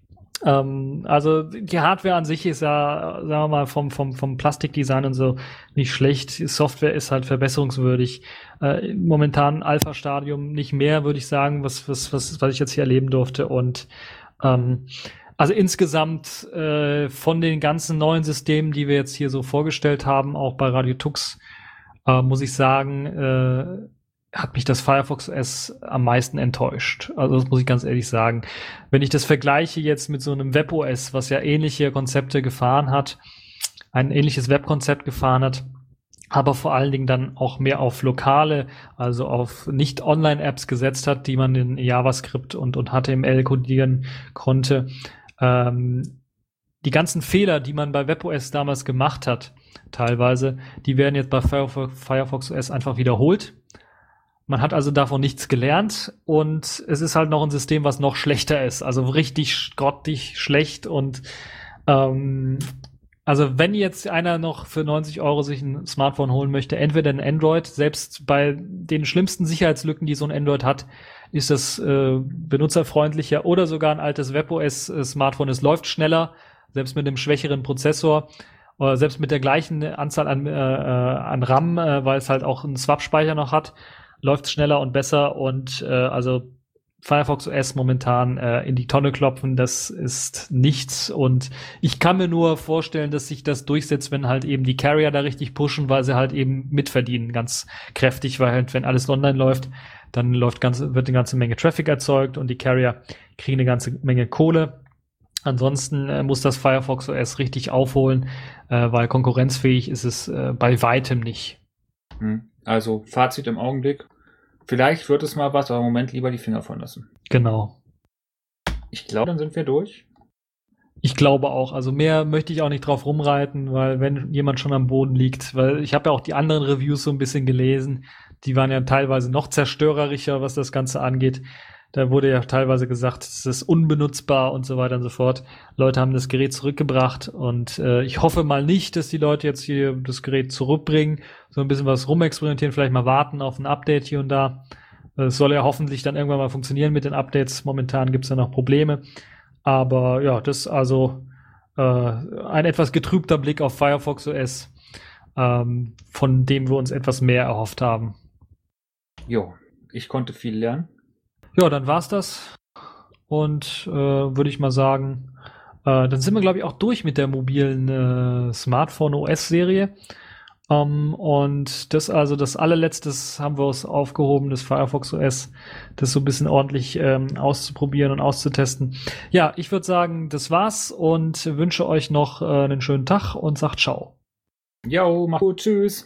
[SPEAKER 3] Ähm, also die Hardware an sich ist ja, sagen wir mal, vom, vom, vom Plastikdesign und so nicht schlecht. Die Software ist halt verbesserungswürdig. Äh, momentan Alpha-Stadium nicht mehr, würde ich sagen, was, was, was, was ich jetzt hier erleben durfte. Und ähm, also insgesamt äh, von den ganzen neuen Systemen, die wir jetzt hier so vorgestellt haben, auch bei Radio Tux, äh, muss ich sagen, äh, hat mich das Firefox O S am meisten enttäuscht. Also das muss ich ganz ehrlich sagen. Wenn ich das vergleiche jetzt mit so einem WebOS, was ja ähnliche Konzepte gefahren hat, ein ähnliches Webkonzept gefahren hat, aber vor allen Dingen dann auch mehr auf lokale, also auf Nicht-Online-Apps gesetzt hat, die man in JavaScript und, und H T M L codieren konnte. Ähm, die ganzen Fehler, die man bei WebOS damals gemacht hat, teilweise, die werden jetzt bei Firefox, Firefox O S einfach wiederholt. Man hat also davon nichts gelernt und es ist halt noch ein System, was noch schlechter ist. Also richtig grottig schlecht und ähm, also wenn jetzt einer noch für neunzig Euro sich ein Smartphone holen möchte, entweder ein Android, selbst bei den schlimmsten Sicherheitslücken, die so ein Android hat, ist das äh, benutzerfreundlicher oder sogar ein altes WebOS-Smartphone. Es läuft schneller, selbst mit einem schwächeren Prozessor. Oder selbst mit der gleichen Anzahl an, äh, an RAM, äh, weil es halt auch einen Swap-Speicher noch hat, läuft schneller und besser und äh, also Firefox O S momentan äh, in die Tonne klopfen, das ist nichts und ich kann mir nur vorstellen, dass sich das durchsetzt, wenn halt eben die Carrier da richtig pushen, weil sie halt eben mitverdienen, ganz kräftig, weil halt, wenn alles online läuft, dann läuft ganze, wird eine ganze Menge Traffic erzeugt und die Carrier kriegen eine ganze Menge Kohle. Ansonsten äh, muss das Firefox O S richtig aufholen, äh, weil konkurrenzfähig ist es äh, bei weitem nicht.
[SPEAKER 4] Also Fazit im Augenblick. Vielleicht wird es mal was, aber im Moment lieber die Finger von lassen.
[SPEAKER 3] Genau.
[SPEAKER 4] Ich glaube, dann sind wir durch.
[SPEAKER 3] Ich glaube auch. Also mehr möchte ich auch nicht drauf rumreiten, weil wenn jemand schon am Boden liegt, weil ich habe ja auch die anderen Reviews so ein bisschen gelesen, die waren ja teilweise noch zerstörerischer, was das Ganze angeht. Da wurde ja teilweise gesagt, es ist unbenutzbar und so weiter und so fort. Leute haben das Gerät zurückgebracht und äh, ich hoffe mal nicht, dass die Leute jetzt hier das Gerät zurückbringen, so ein bisschen was rumexperimentieren, vielleicht mal warten auf ein Update hier und da. Es soll ja hoffentlich dann irgendwann mal funktionieren mit den Updates. Momentan gibt es ja noch Probleme. Aber ja, das ist also äh, ein etwas getrübter Blick auf Firefox O S, ähm, von dem wir uns etwas mehr erhofft haben.
[SPEAKER 4] Jo, ich konnte viel lernen.
[SPEAKER 3] Ja, dann war's das. Und äh, würde ich mal sagen, äh, dann sind wir, glaube ich, auch durch mit der mobilen äh, Smartphone-O S-Serie. Um, und das also das allerletztes haben wir uns aufgehoben, das Firefox O S, das so ein bisschen ordentlich ähm, auszuprobieren und auszutesten. Ja, ich würde sagen, das war's und wünsche euch noch äh, einen schönen Tag und sagt ciao.
[SPEAKER 4] Jo, mach gut, tschüss.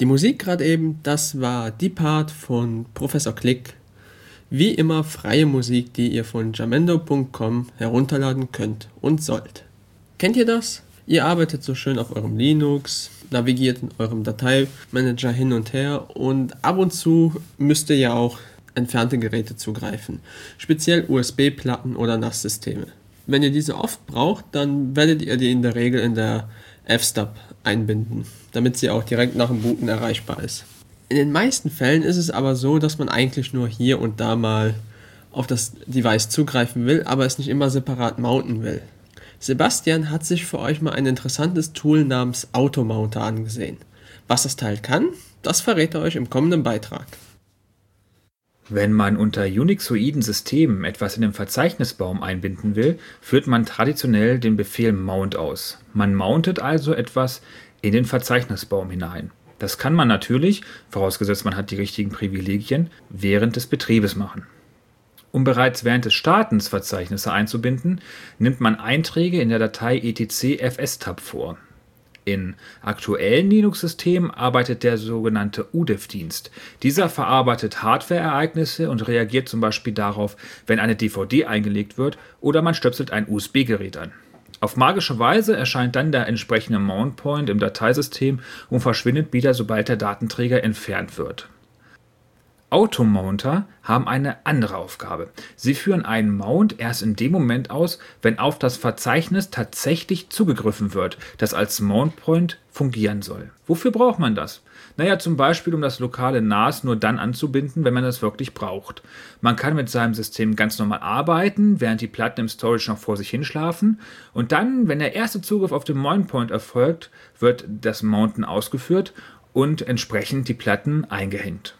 [SPEAKER 2] Die Musik gerade eben, das war die Part von Professor Klick. Wie immer freie Musik, die ihr von jamendo punkt com herunterladen könnt und sollt. Kennt ihr das? Ihr arbeitet so schön auf eurem Linux, navigiert in eurem Dateimanager hin und her und ab und zu müsst ihr ja auch entfernte Geräte zugreifen, speziell U S B-Platten oder N A S-Systeme. Wenn ihr diese oft braucht, dann werdet ihr die in der Regel in der F stub einbinden, damit sie auch direkt nach dem Booten erreichbar ist. In den meisten Fällen ist es aber so, dass man eigentlich nur hier und da mal auf das Device zugreifen will, aber es nicht immer separat mounten will. Sebastian hat sich für euch mal ein interessantes Tool namens Automounter angesehen. Was das Teil kann, das verrät er euch im kommenden Beitrag.
[SPEAKER 4] Wenn man unter unixoiden Systemen etwas in den Verzeichnisbaum einbinden will, führt man traditionell den Befehl mount aus. Man mountet also etwas in den Verzeichnisbaum hinein. Das kann man natürlich, vorausgesetzt man hat die richtigen Privilegien, während des Betriebes machen. Um bereits während des Startens Verzeichnisse einzubinden, nimmt man Einträge in der Datei etc fstab vor. In aktuellen Linux-Systemen arbeitet der sogenannte U D E F-Dienst. Dieser verarbeitet Hardware-Ereignisse und reagiert zum Beispiel darauf, wenn eine D V D eingelegt wird oder man stöpselt ein U S B-Gerät an. Auf magische Weise erscheint dann der entsprechende Mount-Point im Dateisystem und verschwindet wieder, sobald der Datenträger entfernt wird. Automounter haben eine andere Aufgabe. Sie führen einen Mount erst in dem Moment aus, wenn auf das Verzeichnis tatsächlich zugegriffen wird, das als Mount-Point fungieren soll. Wofür braucht man das? Naja, zum Beispiel, um das lokale N A S nur dann anzubinden, wenn man es wirklich braucht. Man kann mit seinem System ganz normal arbeiten, während die Platten im Storage noch vor sich hinschlafen. Und dann, wenn der erste Zugriff auf den Mount-Point erfolgt, wird das Mounten ausgeführt und entsprechend die Platten eingehängt.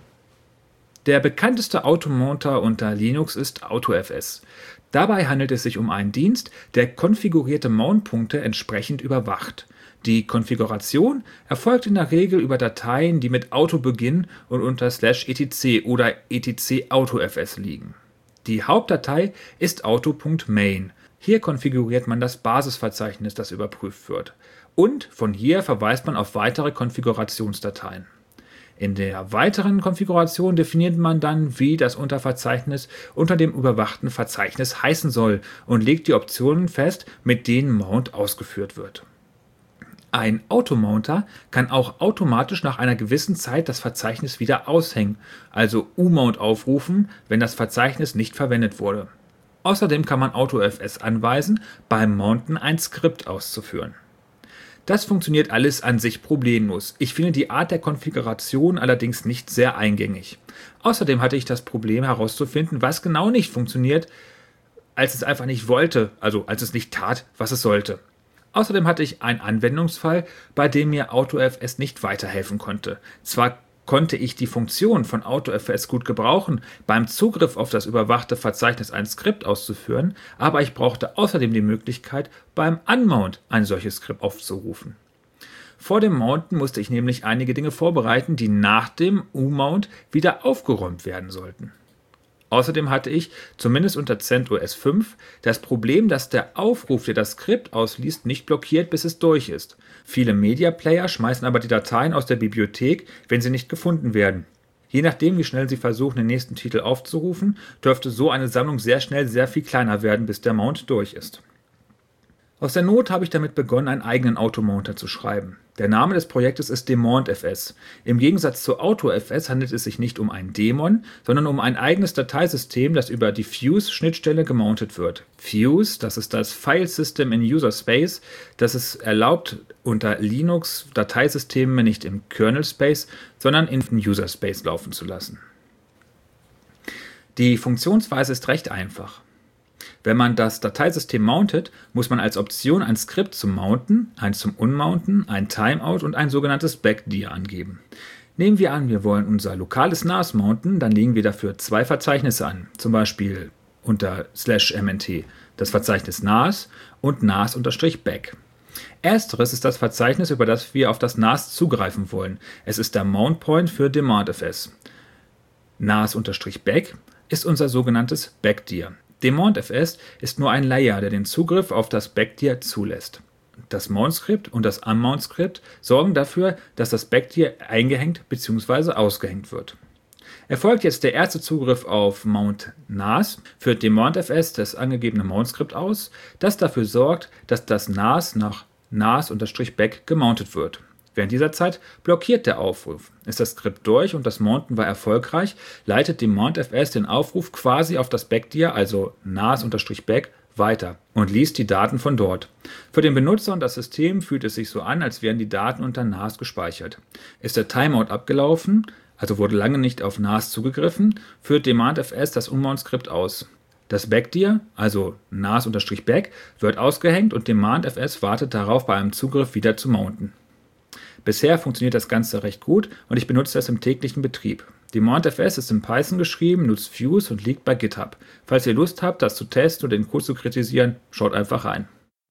[SPEAKER 4] Der bekannteste Automounter unter Linux ist AutoFS. Dabei handelt es sich um einen Dienst, der konfigurierte Mountpunkte entsprechend überwacht. Die Konfiguration erfolgt in der Regel über Dateien, die mit Auto beginnen und unter slash etc oder etc autofs liegen. Die Hauptdatei ist auto.main. Hier konfiguriert man das Basisverzeichnis, das überprüft wird. Und von hier verweist man auf weitere Konfigurationsdateien. In der weiteren Konfiguration definiert man dann, wie das Unterverzeichnis unter dem überwachten Verzeichnis heißen soll und legt die Optionen fest, mit denen Mount ausgeführt wird. Ein Automounter kann auch automatisch nach einer gewissen Zeit das Verzeichnis wieder aushängen, also umount aufrufen, wenn das Verzeichnis nicht verwendet wurde. Außerdem kann man AutoFS anweisen, beim Mounten ein Skript auszuführen. Das funktioniert alles an sich problemlos. Ich finde die Art der Konfiguration allerdings nicht sehr eingängig. Außerdem hatte ich das Problem herauszufinden, was genau nicht funktioniert, als es einfach nicht wollte, also als es nicht tat, was es sollte. Außerdem hatte ich einen Anwendungsfall, bei dem mir AutoFS nicht weiterhelfen konnte. Zwar konnte ich die Funktion von AutoFS gut gebrauchen, beim Zugriff auf das überwachte Verzeichnis ein Skript auszuführen, aber ich brauchte außerdem die Möglichkeit, beim Unmount ein solches Skript aufzurufen. Vor dem Mounten musste ich nämlich einige Dinge vorbereiten, die nach dem U-Mount wieder aufgeräumt werden sollten. Außerdem hatte ich, zumindest unter CentOS fünf, das Problem, dass der Aufruf, der das Skript ausliest, nicht blockiert, bis es durch ist. Viele Media Player schmeißen aber die Dateien aus der Bibliothek, wenn sie nicht gefunden werden. Je nachdem, wie schnell sie versuchen, den nächsten Titel aufzurufen, dürfte so eine Sammlung sehr schnell sehr viel kleiner werden, bis der Mount durch ist. Aus der Not habe ich damit begonnen, einen eigenen Automounter zu schreiben. Der Name des Projektes ist DaemonFS. Im Gegensatz zu AutoFS handelt es sich nicht um einen Daemon, sondern um ein eigenes Dateisystem, das über die Fuse-Schnittstelle gemountet wird. Fuse, das ist das File System in User Space, das es erlaubt, unter Linux Dateisysteme nicht im Kernel Space, sondern in User Space laufen zu lassen. Die Funktionsweise ist recht einfach. Wenn man das Dateisystem mountet, muss man als Option ein Skript zum Mounten, eins zum Unmounten, ein Timeout und ein sogenanntes Backdir angeben. Nehmen wir an, wir wollen unser lokales N A S mounten, dann legen wir dafür zwei Verzeichnisse an, zum Beispiel unter slash mnt das Verzeichnis N A S und N A S-back. Ersteres ist das Verzeichnis, über das wir auf das N A S zugreifen wollen. Es ist der Mount-Point für DaemonFS. N A S-back ist unser sogenanntes Backdir. DaemonFS ist nur ein Layer, der den Zugriff auf das Backdir zulässt. Das Mount-Skript und das Unmount-Skript sorgen dafür, dass das Backtier eingehängt bzw. ausgehängt wird. Erfolgt jetzt der erste Zugriff auf Mount N A S, führt dem Mount-F S das angegebene Mount-Skript aus, das dafür sorgt, dass das N A S nach N A S-Back gemountet wird. Während dieser Zeit blockiert der Aufruf. Ist das Skript durch und das Mounten war erfolgreich, leitet dem Mount-F S den Aufruf quasi auf das Backtier, also N A S-Back, weiter und liest die Daten von dort. Für den Benutzer und das System fühlt es sich so an, als wären die Daten unter N A S gespeichert. Ist der Timeout abgelaufen, also wurde lange nicht auf N A S zugegriffen, führt dem Mount-F S das Unmount-Skript aus. Das Backtier, also N A S-Back, wird ausgehängt und dem Mount-F S wartet darauf, bei einem Zugriff wieder zu mounten. Bisher funktioniert das Ganze recht gut und ich benutze es im täglichen Betrieb. Die Mount-F S ist in Python geschrieben, nutzt Fuse und liegt bei GitHub. Falls ihr Lust habt, das zu testen oder den Code zu kritisieren, schaut einfach rein.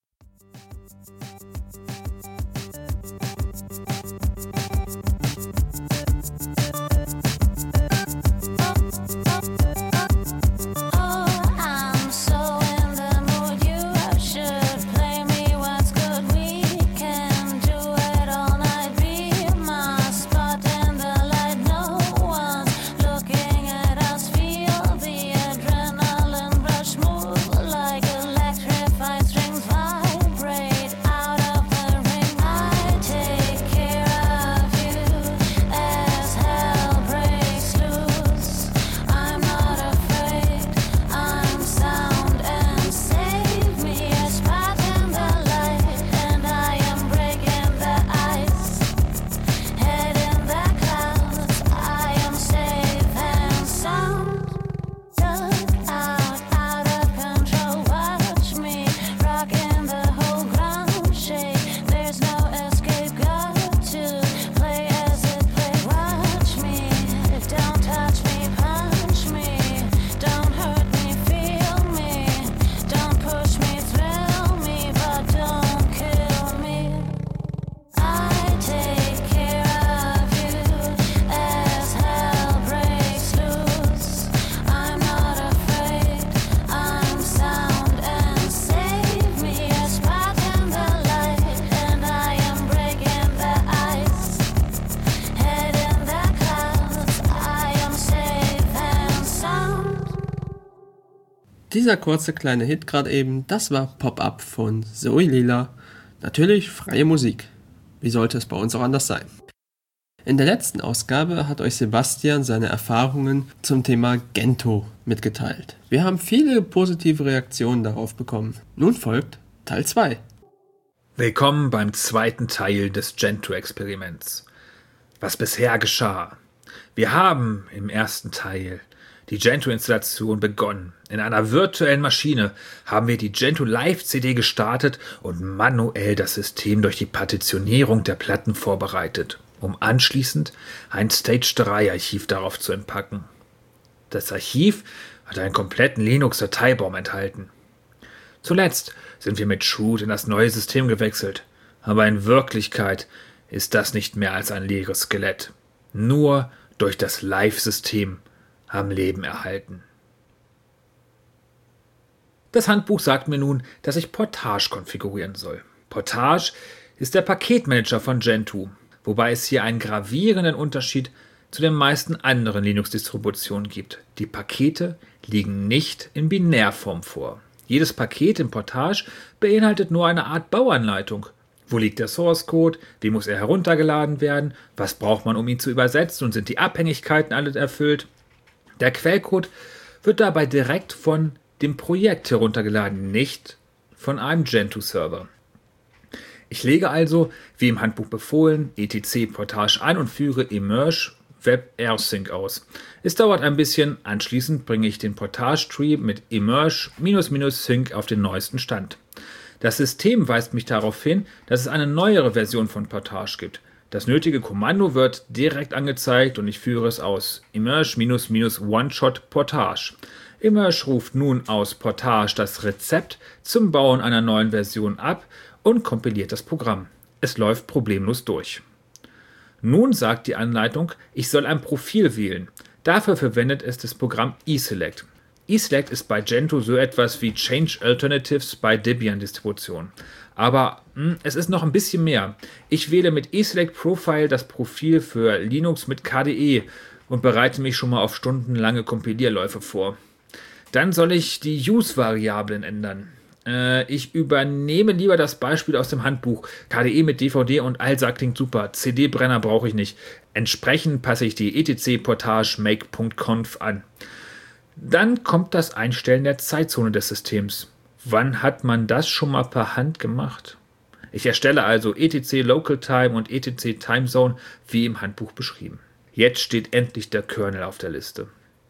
[SPEAKER 2] Dieser kurze kleine Hit gerade eben, das war Pop-Up von Zoe Lila. Natürlich freie Musik. Wie sollte es bei uns auch anders sein? In der letzten Ausgabe hat euch Sebastian seine Erfahrungen zum Thema Gentoo mitgeteilt. Wir haben viele positive Reaktionen darauf bekommen. Nun folgt Teil zwei.
[SPEAKER 4] Willkommen beim zweiten Teil des Gentoo-Experiments. Was bisher geschah. Wir haben im ersten Teil die Gentoo-Installation begonnen. In einer virtuellen Maschine haben wir die Gentoo Live-C D gestartet und manuell das System durch die Partitionierung der Platten vorbereitet, um anschließend ein Stage drei Archiv darauf zu entpacken. Das Archiv hat einen kompletten Linux-Dateibaum enthalten. Zuletzt sind wir mit Chroot in das neue System gewechselt, aber in Wirklichkeit ist das nicht mehr als ein leeres Skelett. Nur durch das Live-System haben Leben erhalten. Das Handbuch sagt mir nun, dass ich Portage konfigurieren soll. Portage ist der Paketmanager von Gentoo, wobei es hier einen gravierenden Unterschied zu den meisten anderen Linux-Distributionen gibt. Die Pakete liegen nicht in Binärform vor. Jedes Paket im Portage beinhaltet nur eine Art Bauanleitung. Wo liegt der Source Code? Wie muss er heruntergeladen werden? Was braucht man, um ihn zu übersetzen? Und sind die Abhängigkeiten alle erfüllt? Der Quellcode wird dabei direkt von dem Projekt heruntergeladen, nicht von einem Gentoo-Server. Ich lege also, wie im Handbuch befohlen, etc Portage an und führe Emerge WebRSync aus. Es dauert ein bisschen, anschließend bringe ich den Portage-Tree mit Emerge Sync auf den neuesten Stand. Das System weist mich darauf hin, dass es eine neuere Version von Portage gibt. Das nötige Kommando wird direkt angezeigt und ich führe es aus. Emerge One-Shot Portage. Emerge ruft nun aus Portage das Rezept zum Bauen einer neuen Version ab und kompiliert das Programm. Es läuft problemlos durch. Nun sagt die Anleitung, ich soll ein Profil wählen. Dafür verwendet es das Programm eSelect. eSelect ist bei Gentoo so etwas wie Change Alternatives bei Debian-Distributionen. Aber mh, es ist noch ein bisschen mehr. Ich wähle mit eSelect Profile das Profil für Linux mit K D E und bereite mich schon mal auf stundenlange Kompilierläufe vor. Dann soll ich die Use-Variablen ändern. Äh, ich übernehme lieber das Beispiel aus dem Handbuch. K D E mit D V D und ALSA klingt super. C D-Brenner brauche ich nicht. Entsprechend passe ich die etc-portage make.conf an. Dann kommt das Einstellen der Zeitzone des Systems. Wann hat man das schon mal per Hand gemacht? Ich erstelle also etc Local Time und etc Time Zone wie im Handbuch beschrieben. Jetzt steht endlich der Kernel auf der Liste.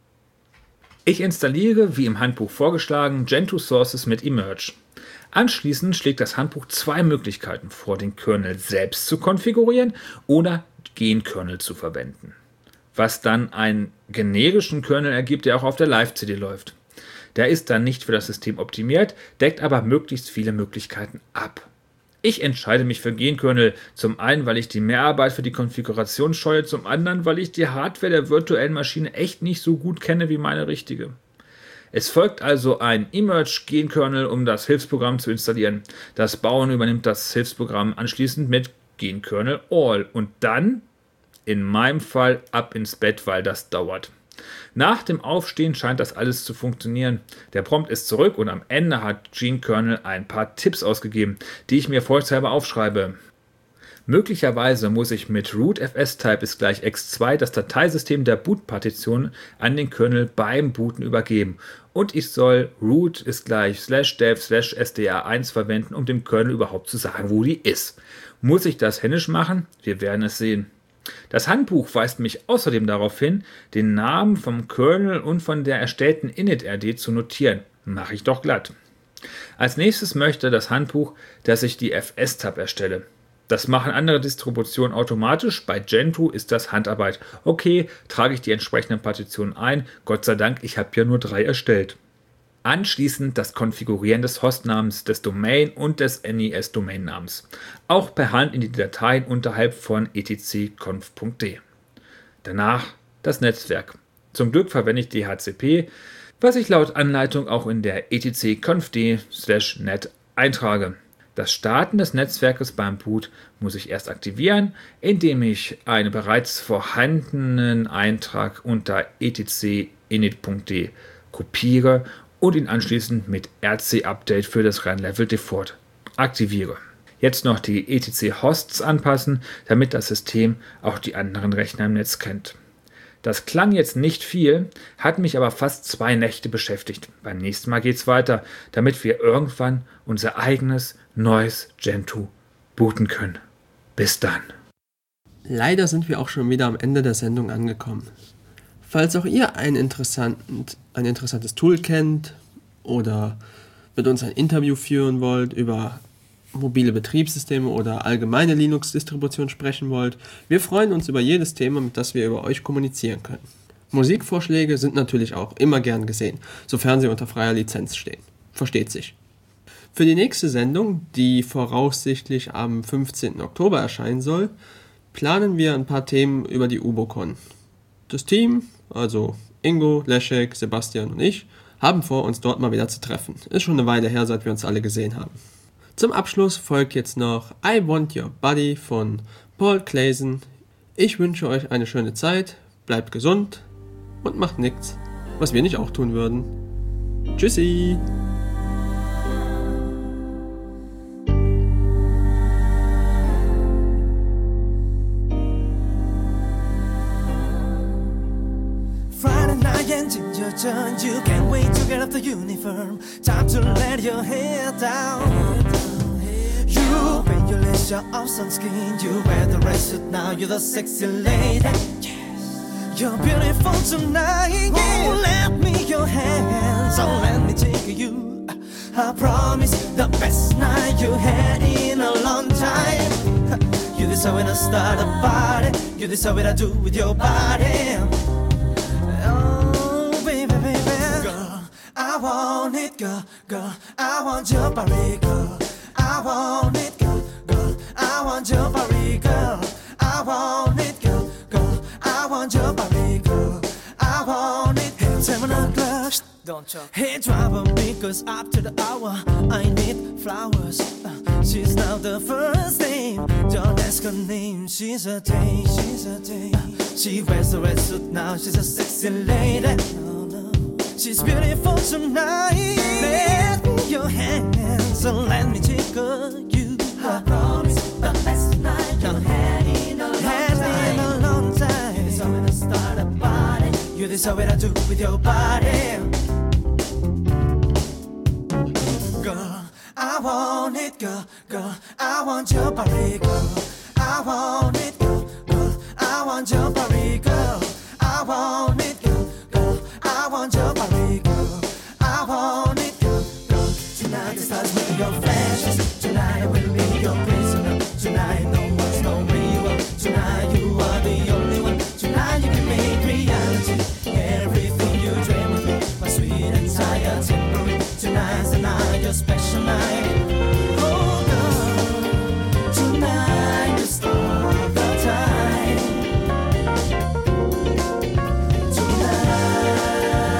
[SPEAKER 4] Ich installiere, wie im Handbuch vorgeschlagen, Gentoo Sources mit Emerge. Anschließend schlägt das Handbuch zwei Möglichkeiten vor, den Kernel selbst zu konfigurieren oder Gen-Kernel zu verwenden. Was dann einen generischen Kernel ergibt, der auch auf der Live-C D läuft. Der ist dann nicht für das System optimiert, deckt aber möglichst viele Möglichkeiten ab. Ich entscheide mich für Gen-Kernel, zum einen, weil ich die Mehrarbeit für die Konfiguration scheue, zum anderen, weil ich die Hardware der virtuellen Maschine echt nicht so gut kenne wie meine richtige. Es folgt also ein Emerge-Gen-Kernel, um das Hilfsprogramm zu installieren. Das Bauen übernimmt das Hilfsprogramm anschließend mit Gen-Kernel All und dann, in meinem Fall, ab ins Bett, weil das dauert. Nach dem Aufstehen scheint das alles zu funktionieren. Der Prompt ist zurück und am Ende hat Gen-Kernel ein paar Tipps ausgegeben, die ich mir vorsichtshalber aufschreibe. Möglicherweise muss ich mit root fs-type ist gleich x zwei das Dateisystem der Boot-Partition an den Kernel beim Booten übergeben und ich soll root ist gleich slash dev slash s d r eins verwenden, um dem Kernel überhaupt zu sagen, wo die ist. Muss ich das händisch machen? Wir werden es sehen. Das Handbuch weist mich außerdem darauf hin, den Namen vom Kernel und von der erstellten init-R D zu notieren. Mache ich doch glatt. Als nächstes möchte das Handbuch, dass ich die fs-Tab erstelle. Das machen andere Distributionen automatisch, bei Gentoo ist das Handarbeit. Okay, trage ich die entsprechenden Partitionen ein, Gott sei Dank, ich habe ja nur drei erstellt. Anschließend das Konfigurieren des Hostnamens, des Domain und des N I S-Domainnamens. Auch per Hand in die Dateien unterhalb von etc conf punkt d. Danach das Netzwerk. Zum Glück verwende ich D H C P, was ich laut Anleitung auch in der etc conf.d slash net eintrage. Das Starten des Netzwerkes beim Boot muss ich erst aktivieren, indem ich einen bereits vorhandenen Eintrag unter etc init punkt d kopiere und ihn anschließend mit R C Update für das Run-Level Default aktiviere. Jetzt noch die etc Hosts anpassen, damit das System auch die anderen Rechner im Netz kennt. Das klang jetzt nicht viel, hat mich aber fast zwei Nächte beschäftigt. Beim nächsten Mal geht's weiter, damit wir irgendwann unser eigenes, neues Gentoo booten können. Bis dann.
[SPEAKER 2] Leider sind wir auch schon wieder am Ende der Sendung angekommen. Falls auch ihr ein, interessant, ein interessantes Tool kennt oder mit uns ein Interview führen wollt über mobile Betriebssysteme oder allgemeine Linux-Distribution sprechen wollt, wir freuen uns über jedes Thema, mit das wir über euch kommunizieren können. Musikvorschläge sind natürlich auch immer gern gesehen, sofern sie unter freier Lizenz stehen. Versteht sich. Für die nächste Sendung, die voraussichtlich am fünfzehnten Oktober erscheinen soll, planen wir ein paar Themen über die UBOCon. Das Team, also Ingo, Leszek, Sebastian und ich, haben vor, uns dort mal wieder zu treffen. Ist schon eine Weile her, seit wir uns alle gesehen haben. Zum Abschluss folgt jetzt noch I Want Your Body von Paul Clason. Ich wünsche euch eine schöne Zeit, bleibt gesund und macht nichts, was wir nicht auch tun würden. Tschüssi!
[SPEAKER 5] You can't wait to get off the uniform. Time to let your hair down. You paint your leisure of sunscreen. You wear the red suit now. You're the sexy lady. You're beautiful tonight. Oh, let me your hands. Oh, let me take you. I promise the best night you had in a long time. You decide when I start a party. You decide what I do with your body. I want it, girl, girl, I want your body, girl. I want it, girl, girl, I want your body, girl. I want it, girl, girl, I want your body, girl. I want it, hey, seven o'clock. Don't Hey driver, pick us up to the hour. I need flowers. Uh, she's now the first name. Don't ask her name. She's a day. She's a day. Uh, she wears a red suit now. She's a sexy lady. No, no. She's beautiful tonight. Let me your hands and let me tickle you. I promise the best night you had in a long time. In a long time. You deserve it to start a party. You deserve it to do with your body. Girl, I want it, girl, girl, I want your body, girl. I want it, girl, girl, I want your body, girl. I want it, girl, girl, I want your body, girl. I want it, girl, girl. Tonight it starts with your flashes. Tonight I will be your prisoner. Tonight no one's know where you are. Tonight you are the only one. Tonight you can make reality. Everything you dream of me, my sweet and tired temporary. Tonight's the night, your special night. Oh girl, tonight is start the time. Tonight,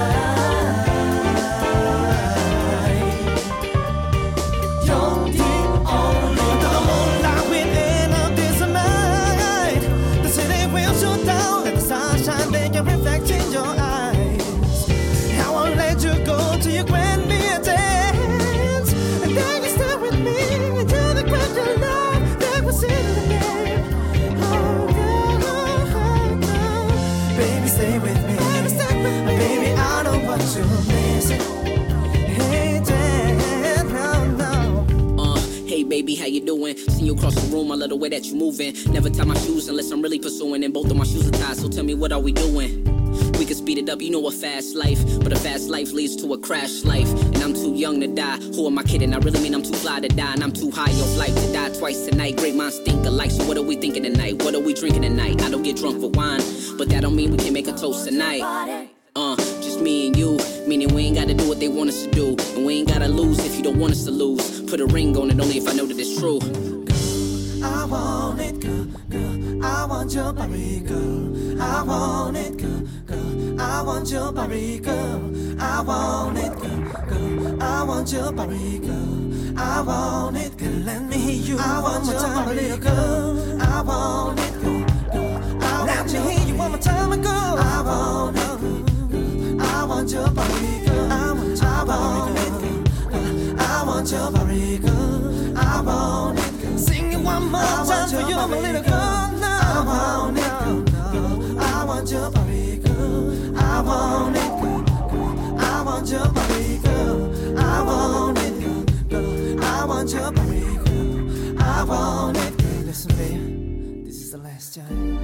[SPEAKER 5] you're the only one. The moonlight within of this night. The city will shoot down, let the sunshine make a reflect in your eyes. I won't let you go till you grant me a dance. And then you stay with me until the crack of love that was in the game. Oh, girl, oh, oh, girl. Baby, stay with me. Baby, stay with me. Baby, I know what you're missing. Hey, Dan, no, no.
[SPEAKER 6] Uh, hey baby, how you doing? Seen you across the room, I love the way that you moving. Never tie my shoes unless I'm really pursuing. And both of my shoes are tied, so tell me what are we doing? We could speed it up, you know a fast life. But a fast life leads to a crash life. And I'm too young to die, who am I kidding? I really mean I'm too fly to die. And I'm too high on flight to die twice tonight. Great minds think alike, so what are we thinking tonight? What are we drinking tonight? I don't get drunk for wine, but that don't mean we can make a toast tonight. Uh, just me and you, meaning we ain't gotta do what they want us to do. And we ain't gotta lose if you don't want us to lose. Put a ring on it only if I know that it's true.
[SPEAKER 5] I want it, girl, girl. I want your body, girl. I want it, girl, girl. I want your body, girl. I want it, girl, girl. I want your body, girl. I want it, girl. Let me hear you. I want your body, girl. I want it, girl, girl. Let me hear you one more time, girl. I want it, girl, girl. I want your body, girl. I want it, girl. I want your body, girl. I want it. Sing it one more time for you, my little girl. Now I want it, girl. I want your body, girl. I want it, girl. I want your body, girl. I want it, girl. I want your body, girl. I want it, girl. Listen, babe, this is the last time.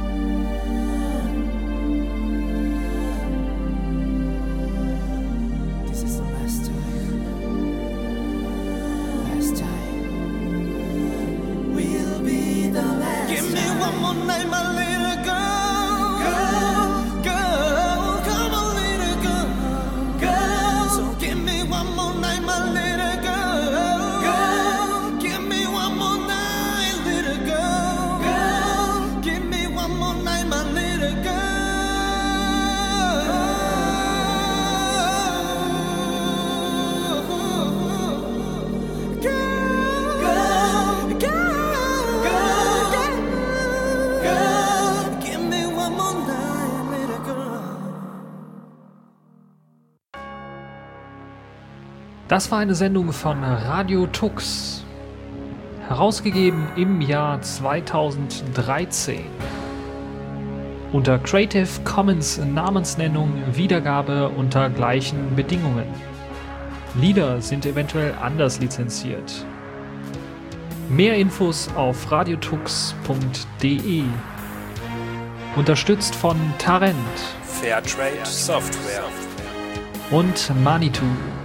[SPEAKER 5] This is the last time. Last time. Will be the last. Give me one more night, my little girl. Girl, girl, come on, little girl. Girl, so give me one more night, my little girl. Girl, give me one more night, little girl. Girl, give me one more night, my little girl.
[SPEAKER 3] Das war eine Sendung von Radio Tux, herausgegeben im Jahr zweitausenddreizehn. Unter Creative Commons Namensnennung, Wiedergabe unter gleichen Bedingungen. Lieder sind eventuell anders lizenziert. Mehr Infos auf radiotux punkt de. Unterstützt von Tarent
[SPEAKER 7] Fairtrade Software
[SPEAKER 3] und Manitou.